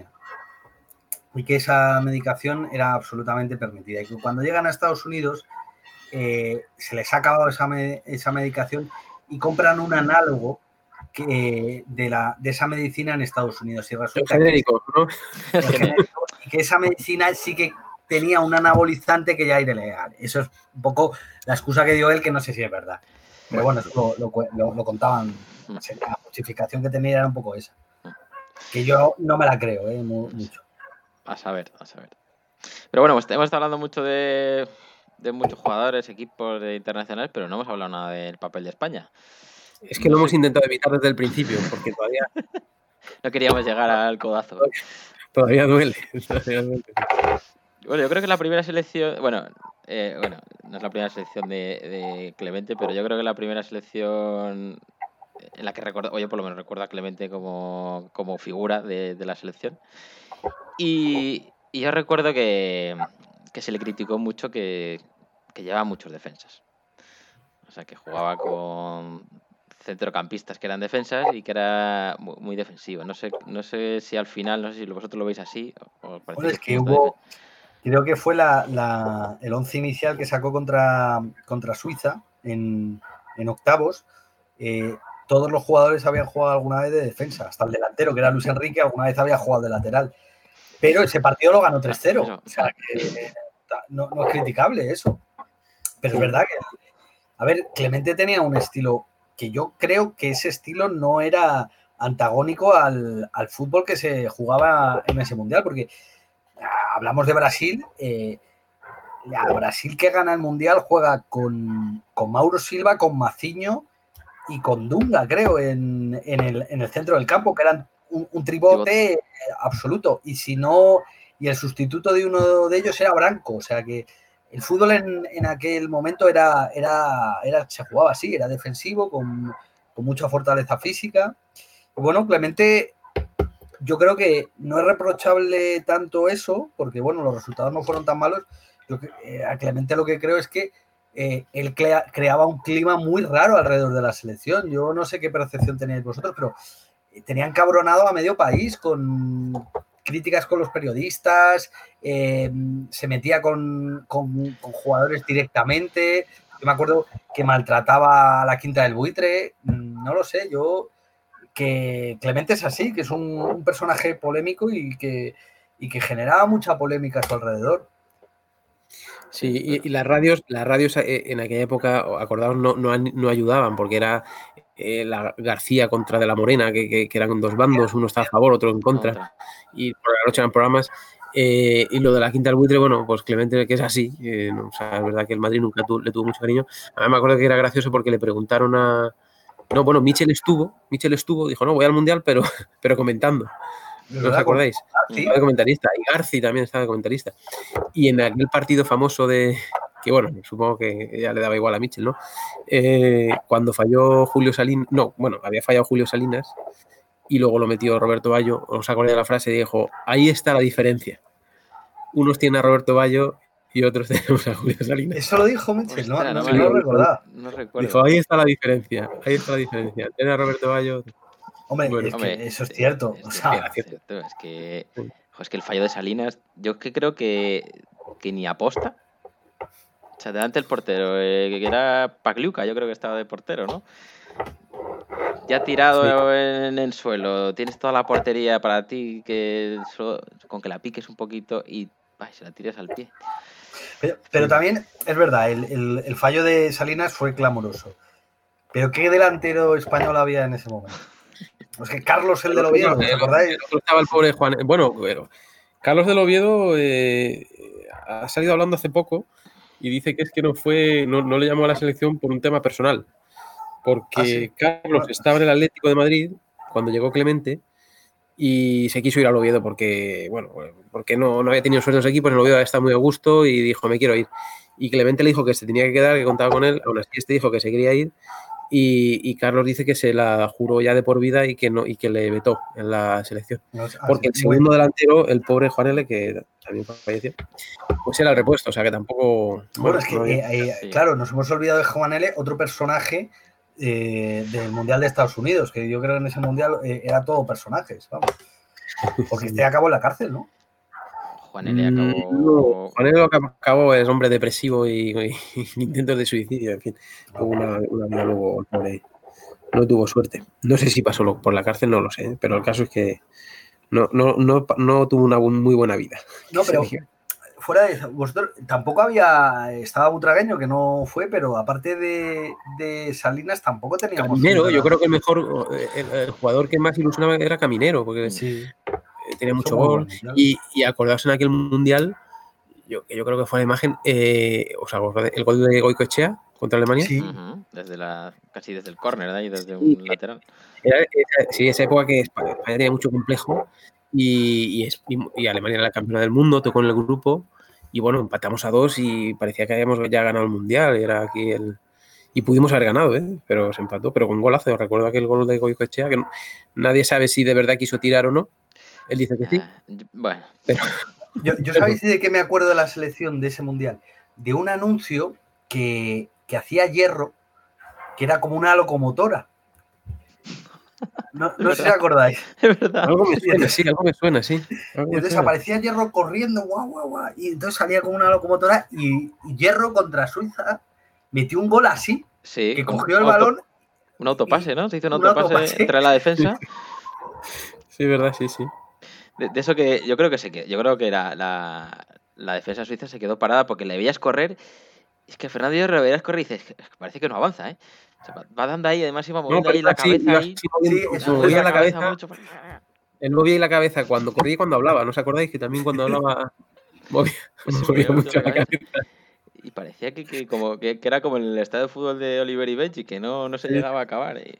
y que esa medicación era absolutamente permitida y que cuando llegan a Estados Unidos eh, se les ha acabado esa, me, esa medicación y compran un análogo que, de, la, de esa medicina en Estados Unidos y resulta genérico, que, ¿no? genérico, y que esa medicina sí que tenía un anabolizante que ya era ilegal. Eso es un poco la excusa que dio él, que no sé si es verdad. Pero bueno, eso lo, lo, lo, lo contaban. La justificación que tenía era un poco esa. Que yo no me la creo, ¿eh? Mucho. A saber, a saber. Pero bueno, hemos estado hablando mucho de, de muchos jugadores, equipos de internacionales, pero no hemos hablado nada del papel de España. Es que no lo hemos sé. intentado evitar desde el principio, porque todavía... no queríamos llegar al codazo. Todavía duele. Todavía duele. Bueno, yo creo que la primera selección, bueno, eh, bueno, no es la primera selección de, de Clemente, pero yo creo que la primera selección en la que recuerdo, o yo por lo menos recuerdo a Clemente como, como figura de, de la selección. Y, y yo recuerdo que, que se le criticó mucho que, que llevaba muchos defensas. O sea, que jugaba con centrocampistas que eran defensas y que era muy, muy defensivo. No sé, no sé si al final, no sé si vosotros lo veis así. O bueno, es que hubo... Creo que fue la, la, el once inicial que sacó contra, contra Suiza en, en octavos. Eh, todos los jugadores habían jugado alguna vez de defensa, hasta el delantero, que era Luis Enrique, alguna vez había jugado de lateral. Pero ese partido lo ganó tres cero. O sea, que no, no es criticable eso. Pero es verdad que, a ver, Clemente tenía un estilo que yo creo que ese estilo no era antagónico al, al fútbol que se jugaba en ese mundial, porque hablamos de Brasil, eh, la Brasil que gana el Mundial juega con, con Mauro Silva, con Maciño y con Dunga, creo, en, en, el, en el centro del campo, que eran un, un tribote absoluto. Y si no, y el sustituto de uno de ellos era Branco. O sea que el fútbol en, en aquel momento era, era, era, se jugaba así, era defensivo, con, con mucha fortaleza física. Y bueno, Clemente... Yo creo que no es reprochable tanto eso, porque bueno, los resultados no fueron tan malos. Yo, eh, a Clemente lo que creo es que eh, él crea, creaba un clima muy raro alrededor de la selección. Yo no sé qué percepción tenéis vosotros, pero tenían cabronado a medio país con críticas con los periodistas, eh, se metía con, con, con jugadores directamente. Yo me acuerdo que maltrataba a la Quinta del Buitre, no lo sé, yo... que Clemente es así, que es un, un personaje polémico y que, y que generaba mucha polémica a su alrededor. Sí, y, y las radios, las radios en aquella época, acordaos, no, no, no ayudaban, porque era eh, la García contra De la Morena, que, que, que eran dos bandos, uno estaba a favor, otro en contra, Contra. y por la noche eran programas. Eh, y lo de la Quinta del Buitre, bueno, pues Clemente, que es así, eh, no, o sea, es verdad que el Madrid nunca tu, le tuvo mucho cariño. A mí me acuerdo que era gracioso porque le preguntaron a... No, bueno, Michel estuvo, Michel estuvo, dijo, no, voy al Mundial, pero, pero comentando. ¿No os acordáis? ¿Sí? Estaba de comentarista. Y Garci también estaba de comentarista. Y en aquel partido famoso de... Que bueno, supongo que ya le daba igual a Michel, ¿no? Eh, cuando falló Julio Salinas... No, bueno, había fallado Julio Salinas y luego lo metió Roberto Bayo. ¿Os acordáis de la frase? Dijo, ahí está la diferencia. Unos tienen a Roberto Bayo y otros tenemos a Julio Salinas. Eso lo dijo Michel, no, Ostras, no, no no, me lo acuerdo. recordaba. No recuerdo. Dijo, ahí está la diferencia. Ahí está la diferencia. Tiene a Roberto Bayo... Hombre, Bueno, es Hombre, que eso es cierto. Es, O es sea, que, es cierto, es que, Sí. jo, es que el fallo de Salinas, yo es que creo que, que ni aposta. O sea, delante del portero, eh, que era Pagliuca, yo creo que estaba de portero, ¿no? Ya tirado en el suelo, tienes toda la portería para ti, que solo- con que la piques un poquito y ay, se la tires al pie. pero, pero también es verdad, el, el- el fallo de Salinas fue clamoroso. Pero ¿qué delantero español había en ese momento? Pues que Carlos, el del Oviedo, ¿os acordáis? Estaba el pobre Juan. Bueno, pero Carlos del Oviedo eh, ha salido hablando hace poco y dice que es que no fue, no, no le llamó a la selección por un tema personal. Porque Ah, sí. Carlos estaba en el Atlético de Madrid cuando llegó Clemente y se quiso ir al Oviedo porque, bueno, porque no, no había tenido suerte en los equipos, en el Oviedo estaba muy a gusto y dijo, me quiero ir. Y Clemente le dijo que se tenía que quedar, que contaba con él, aún así este dijo que se quería ir. Y, y Carlos dice que se la juró ya de por vida y que no y que le vetó en la selección. No sé, ah, Porque el sí, segundo bueno. delantero, el pobre Juan L., que también falleció, pues era el repuesto, o sea que tampoco... Bueno, es que, no había- eh, eh, Sí. claro, nos hemos olvidado de Juan L., otro personaje eh, del Mundial de Estados Unidos, que yo creo que en ese Mundial eh, era todo personajes, vamos. Porque este acabó en la cárcel, ¿no? Juan L. Mm, acabó... no, Juan L. lo que acabó es hombre depresivo y, y intentos de suicidio, en fin. Tuvo una, una vida luego, el pobre, no tuvo suerte. No sé si pasó lo- por la cárcel, no lo sé, pero el caso es que no, no, no, no tuvo una bu- muy buena vida. No, pero Sí. fuera de eso, vosotros tampoco había, estaba Butragueño, que no fue, pero aparte de, de Salinas tampoco teníamos... Caminero, un yo creo que el mejor, el, el jugador que más ilusionaba era Caminero, porque Sí, eh, tenía mucho fue muy gol. bueno, claro. Y, y acordaos en aquel mundial, yo, yo creo que fue la imagen, eh, o sea, el gol de Goicoechea contra Alemania. Sí, Ujú, desde la, casi desde el córner, de ahí, desde un Sí. lateral. Era, era- sí, esa época que España, España tenía mucho complejo y, y, es- y- y Alemania era la campeona del mundo, tocó en el grupo y bueno, empatamos a dos y parecía que habíamos ya ganado el mundial. Era aquí el. Y pudimos haber ganado, ¿eh? Pero se empató, pero con golazo. Recuerdo aquel gol de Goicoechea, que no- nadie sabe si de verdad quiso tirar o no. Él dice que sí. Ah, yo- bueno, Pero, Yo, yo sabéis de qué me acuerdo de la selección de ese mundial. De un anuncio que, que hacía Hierro, que era como una locomotora. No, no sé si os acordáis. es verdad. algo me suena, sí, algo me suena, sí. Algo Y me entonces suena. aparecía Hierro corriendo, guau, guau, guau. Y entonces salía como una locomotora y, y Hierro contra Suiza metió un gol así, Sí, que un cogió el auto- balón. Un autopase, ¿no? Se hizo un, un autopase, autopase. entre la defensa. Sí, verdad, sí, sí. De, de eso que yo creo que se que yo creo que la, la, la defensa suiza se quedó parada porque le veías correr. Es que Fernando Hierro le veías correr y dices, "Es que parece que no avanza, ¿eh? O sea, va- va dando ahí, además iba moviendo ahí la así, cabeza iba ahí. así moviendo- Sí, eso movía es, la cabeza. mucho. Él movía ahí la cabeza cuando corría y cuando hablaba. ¿No os acordáis que también cuando hablaba movía, Sí, movía movía mucho mucho la la cabeza. cabeza? Y parecía que, que como que, que era como en el estadio de fútbol de Oliver y Benji, que no, no se Sí. llegaba a acabar. Y,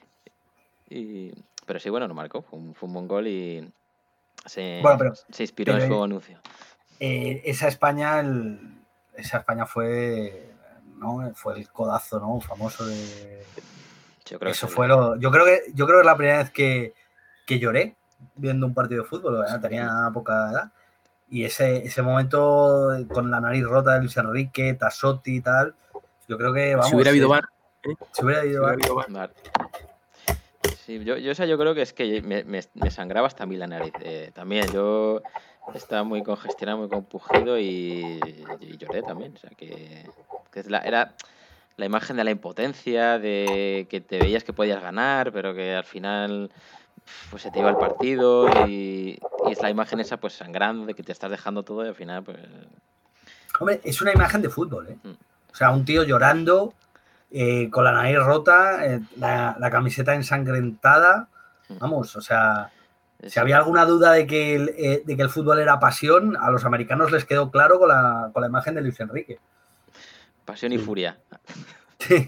y- pero sí, bueno, no marcó. Fue un, fue un buen gol y se, Bueno, pero- se inspiró pero- en su anuncio. Eh, esa España, el- esa España fue, ¿no? Fue el codazo, ¿no? Famoso de. Yo creo Eso que fue lo. Yo creo que, yo creo que es la primera vez que, que lloré viendo un partido de fútbol, ¿verdad? Tenía poca edad. Y ese, ese momento con la nariz rota de Luis Enrique, Tassotti y tal, yo creo que vamos. Si hubiera habido eh, bar, Si hubiera si habido hubiera VAR. habido bar. Vale. Sí, Sí, yo, yo, esa yo creo que es que me, me, me sangraba hasta a mí la nariz. Eh, también yo estaba muy congestionado, muy compugido y, y lloré también. O sea, que, que es la, era la imagen de la impotencia, de que te veías que podías ganar, pero que al final pues se te iba el partido y, y es la imagen esa pues sangrando, de que te estás dejando todo y al final pues... Hombre, es una imagen de fútbol, ¿eh? Mm. O sea, un tío llorando, eh, con la nariz rota, eh, la, la camiseta ensangrentada. Vamos, o sea, si había alguna duda de que, el, eh, de que el fútbol era pasión, a los americanos les quedó claro con la, con la imagen de Luis Enrique. Pasión y Sí. furia. Sí,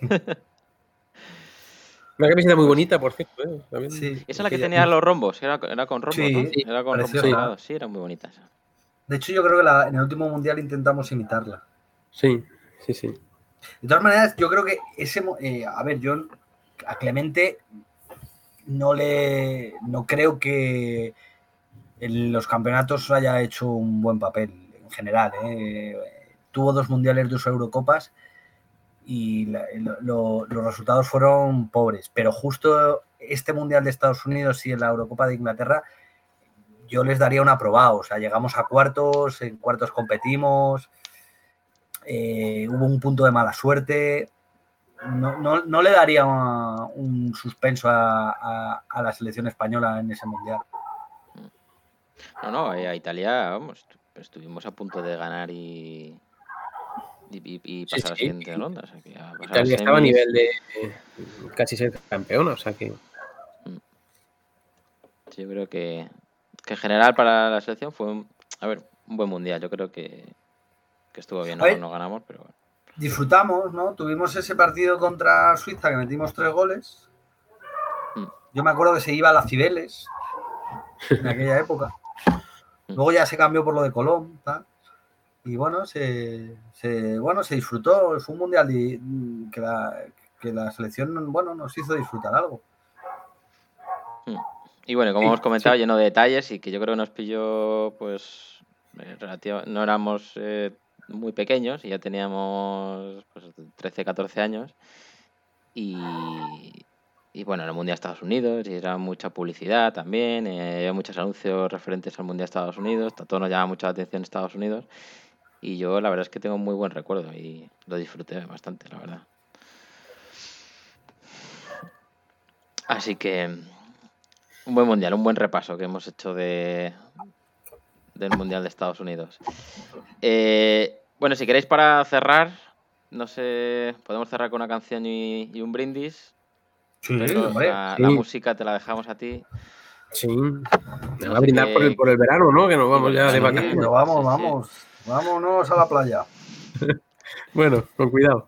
Una camiseta muy bonita, por cierto. ¿eh? También, sí. Esa es la que aquella- tenía los rombos, era, era con rombos, Sí, ¿no? sí, Era con rombos preciosa. dorados, sí, era muy bonita esa. De hecho, yo creo que la- en el último mundial intentamos imitarla. Sí, sí, sí. De todas maneras, yo creo que ese... mo- eh, a ver, yo a Clemente no le... No creo que en los campeonatos haya hecho un buen papel en general. ¿eh? Tuvo dos mundiales, dos Eurocopas y la- lo- lo- los resultados fueron pobres. Pero justo este mundial de Estados Unidos y en la Eurocopa de Inglaterra, yo les daría un aprobado. O sea, llegamos a cuartos, en cuartos competimos, eh, hubo un punto de mala suerte. No, no, no le daría un suspenso a, a, a la selección española en ese mundial. No, no, a Italia, vamos, estuvimos a punto de ganar y, y, y- y pasar Sí, a la sí. siguiente ronda. O sea, que a pasar a Italia estaba a semis, nivel de eh, casi ser campeona, o sea que. sí, yo creo que, que en general para la selección fue un, a ver, un buen mundial. Yo creo que, que estuvo bien, A no, ver. no ganamos, pero bueno. Disfrutamos, ¿no? Tuvimos ese partido contra Suiza que metimos tres goles. Mm. Yo me acuerdo que se iba a las Cibeles en aquella época. Luego ya se cambió por lo de Colón, tal. Y bueno, se, se- bueno, se disfrutó. Fue un mundial di- que la, que la selección, bueno, nos hizo disfrutar algo. Y bueno, como Sí, hemos comentado, lleno de detalles y que yo creo que nos pilló, pues, eh, relativa- no éramos eh, muy pequeños y ya teníamos pues, trece, catorce años. Y, y bueno, en el Mundial de Estados Unidos y era mucha publicidad también, eh, había muchos anuncios referentes al Mundial de Estados Unidos, todo nos llama mucho la atención Estados Unidos. Y yo la verdad es que tengo un muy buen recuerdo y lo disfruté bastante, la verdad. Así que un buen mundial, un buen repaso que hemos hecho de del Mundial de Estados Unidos. Eh, bueno, si queréis para cerrar, no sé, podemos cerrar con una canción y, y un brindis. Sí, Pero hombre. la, sí. la música te la dejamos a ti. Sí. Me No va a sé brindar qué- por el, por el verano, ¿no? Que nos vamos por el ya de verano, Sí, vacaciones. pero vamos, Sí, sí. vamos. Vámonos a la playa. Bueno, con cuidado.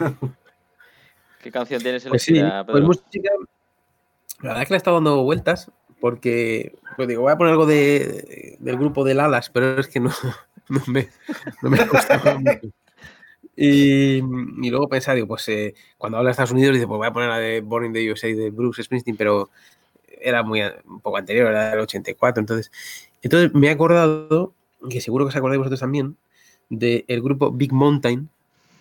¿Qué canción tienes Pues sí, elegida, pues Pedro? música. La verdad es que le he estado dando vueltas porque, pues digo, voy a poner algo de, del grupo de Lalas, pero es que no, no me, no me gusta mucho. Y, y luego pensaba, digo, pues eh, cuando habla de Estados Unidos, dice, pues voy a poner la de Born in the U S A de Bruce Springsteen, pero era muy a- un poco anterior, era del ochenta y cuatro. Entonces, entonces me he acordado, que seguro que os acordáis vosotros también, del grupo Big Mountain,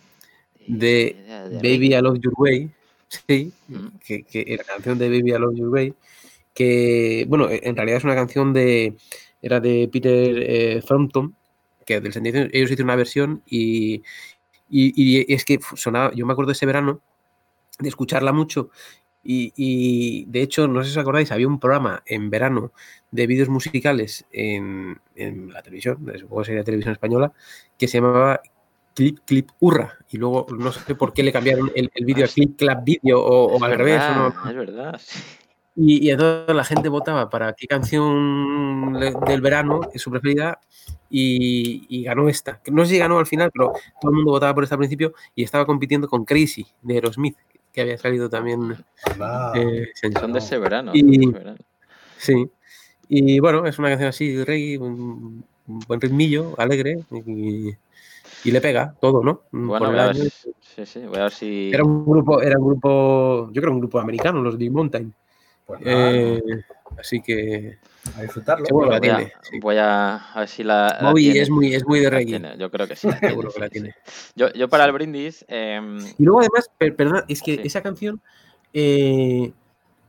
de Eh, de Baby reggae. I Love Your Way, sí, Mm. que, que la canción de Baby I Love Your Way, que, bueno, en realidad es una canción de, era de Peter eh, Frampton, que del setenta y seis ellos hicieron una versión y, y, y es que sonaba, yo me acuerdo ese verano de escucharla mucho y, y, de hecho, no sé si os acordáis, había un programa en verano de vídeos musicales en, en la televisión, supongo que sería televisión española, que se llamaba Clip Clip Hurra, y luego no sé por qué le cambiaron el, el vídeo a Clip Clap Video o, Es o al revés. O no. verdad, es verdad. sí. Y, y entonces la gente votaba para qué canción le- del verano es su preferida y, y ganó esta. No sé si ganó al final, pero todo el mundo votaba por esta al principio y estaba compitiendo con Crazy de Aerosmith, que había salido también. Va. eh, ese año. Son de ese verano. Y- son de ese verano. Sí. Y bueno, es una canción así, reggae, un, un buen ritmillo, alegre y, y le pega todo, ¿no? Bueno, Por el voy a ver año. si, sí, sí, voy a ver si... Era un grupo, era un grupo, yo creo un grupo americano, los Big Mountain. Pues nada, Eh, así que a disfrutarlo. seguro Bueno, que la voy, a, tiene. Sí. voy a, a ver si la, la Moby tiene. es muy, es muy de La reggae. tiene, yo creo que sí. La tiene, Seguro que sí, la sí. tiene. Yo, yo para el brindis... em, Y luego además, per- perdona, es que Sí. esa canción, eh,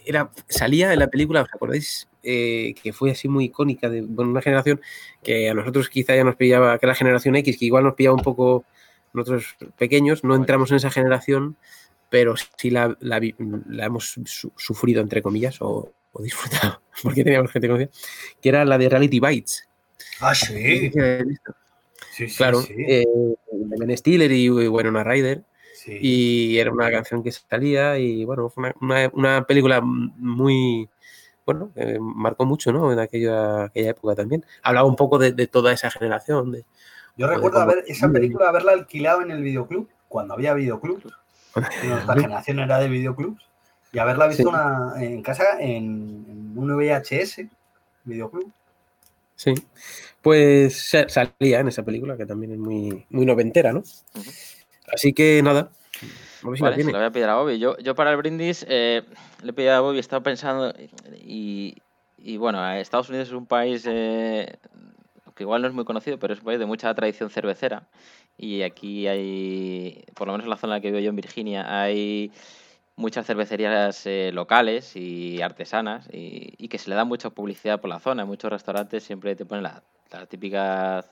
era, salía en la película, ¿os acordáis? Eh, que fue así muy icónica de bueno, una generación que a nosotros quizá ya nos pillaba, que era la generación X, que igual nos pillaba un poco nosotros pequeños, no entramos en esa generación, pero sí la, la, la hemos su, sufrido, entre comillas, o, o disfrutado, porque teníamos gente conocida, que era la de Reality Bites. Ah, sí. Sí, sí, claro, sí. Eh, de Ben Stiller y Winona Ryder. Sí. Y era una canción que salía y bueno, fue una, una, una película muy, bueno, eh, marcó mucho, ¿no? En aquella, aquella época también. Hablaba un poco de, de toda esa generación. De, Yo recuerdo de haber, esa película haberla alquilado en el videoclub, cuando había videoclubs. Nuestra generación era de videoclubs. Y haberla visto sí. una, en casa en, en un V H S, videoclub. Sí, pues salía en esa película, que también es muy, muy noventera, ¿no? Uh-huh. Así que nada. A ver si vale, la tiene. Se lo voy a pedir a Bobby. Yo, yo para el brindis eh, le he pedido a Bobby, he estado pensando y, y bueno, Estados Unidos es un país eh, que igual no es muy conocido, pero es un país de mucha tradición cervecera y aquí hay, por lo menos en la zona en la que vivo yo en Virginia, hay muchas cervecerías eh, locales y artesanas y, y que se le da mucha publicidad por la zona. En muchos restaurantes siempre te ponen las la típicas,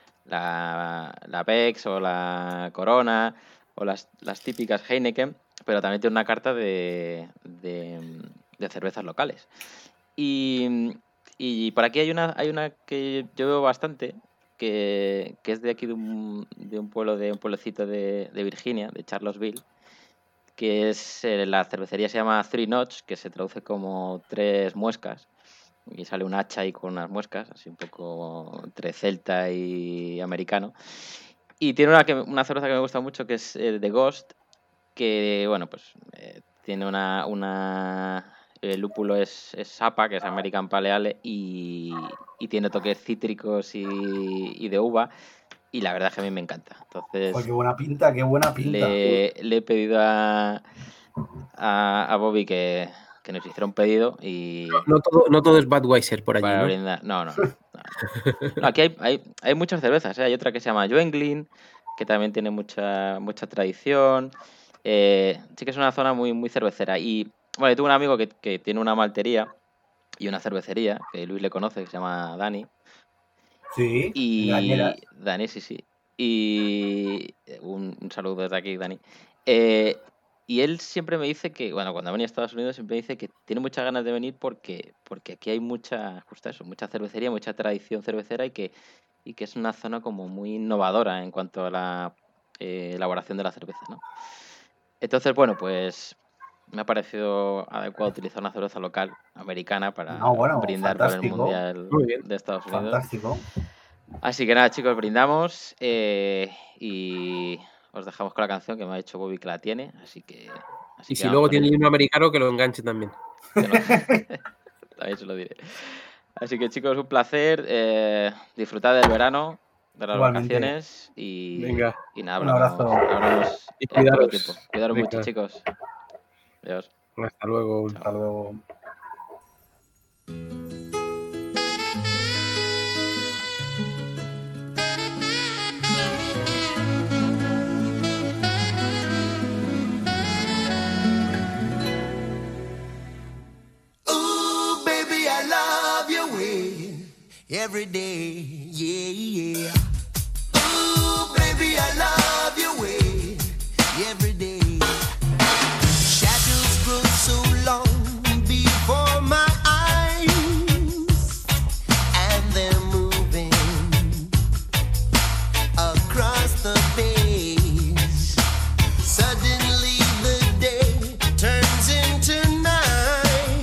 la, la Beck's o la Corona o las, las típicas Heineken, pero también tiene una carta de, de, de cervezas locales. Y, y por aquí hay una hay una que yo veo bastante, que, que es de aquí de un, de un pueblo, de un pueblecito de, de Virginia, de Charlottesville, que es eh, la cervecería se llama Three Notch, que se traduce como tres muescas, y sale un hacha ahí con unas muescas, así un poco entre celta y americano. Y tiene una, que, una cerveza que me gusta mucho, que es eh, The Ghost, que, bueno, pues eh, tiene una... una el lúpulo es, es Sapa, que es American Pale Ale, y, y tiene toques cítricos y, y de uva, y la verdad es que a mí me encanta. Entonces, oh, qué buena pinta, qué buena pinta. Le, le he pedido a, a, a Bobby que, que nos hiciera un pedido y... No todo, no todo es Budweiser por allí, para ¿no? Brindar. No, no, no, no. No, aquí hay, hay, hay muchas cervezas, ¿eh? Hay otra que se llama Joenglin, que también tiene mucha, mucha tradición. Eh, sí que es una zona muy, muy cervecera. Y bueno, yo tengo un amigo que, que tiene una maltería y una cervecería, que Luis le conoce, que se llama Dani. Sí, y Dani, sí, sí. Y un, un saludo desde aquí, Dani. Eh, y él siempre me dice que, bueno, cuando ha venido a Estados Unidos siempre dice que tiene muchas ganas de venir porque, porque aquí hay mucha, justo eso, mucha cervecería, mucha tradición cervecera y que, y que es una zona como muy innovadora en cuanto a la eh, elaboración de la cerveza, ¿no? Entonces, bueno, pues me ha parecido adecuado utilizar una cerveza local americana para no, bueno, brindar por el Mundial de Estados Unidos. Fantástico. Así que nada, chicos, brindamos eh, y os dejamos con la canción que me ha dicho Bobby que la tiene, así que... Así y que si luego tiene el himno americano, que lo enganche también. Que no, también se lo diré. Así que chicos, un placer, eh, disfrutad del verano, de las Igualmente. vacaciones y, Venga. y nada, un abrazo. Hablamos y cuidaros. Tiempo. Cuidaros Venga. mucho, chicos. Adiós. Hasta luego. Hasta luego. Ooh, baby, I love your way every day, yeah, yeah. Ooh, baby, I love your way every day. Shadows grow so long before my eyes, and they're moving across the page. Suddenly the day turns into night,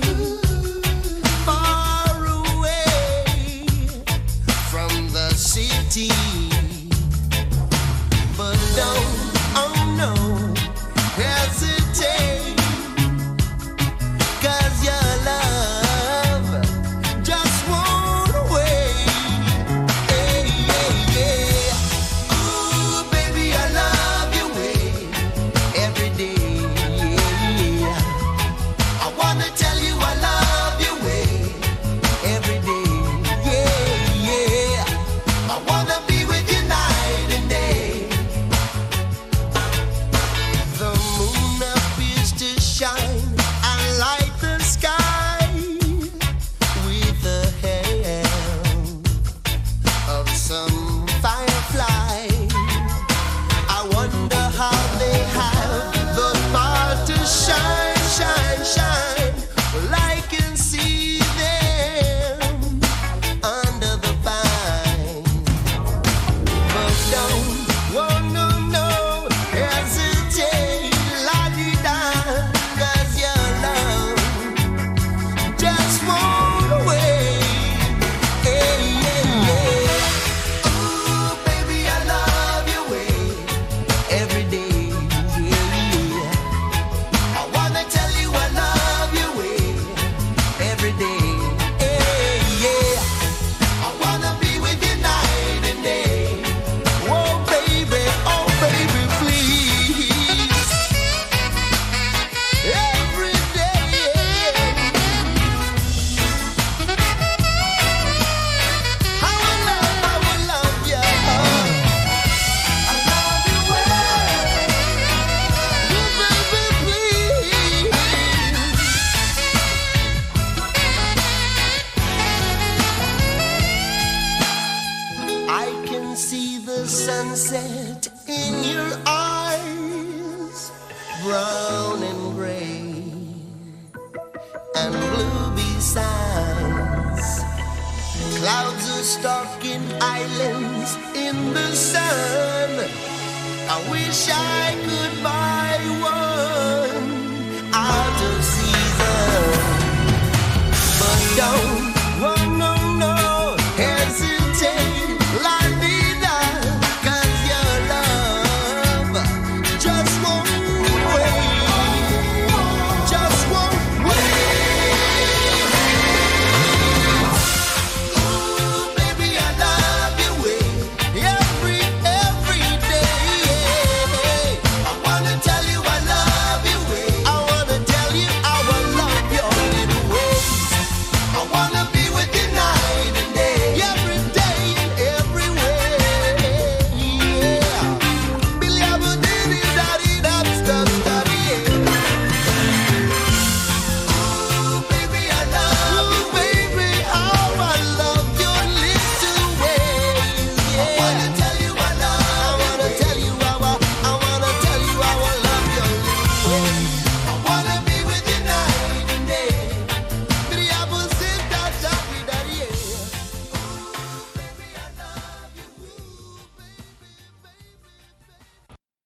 far away from the city. But don't and blue besides. Clouds are stalking islands in the sun. I wish I could buy one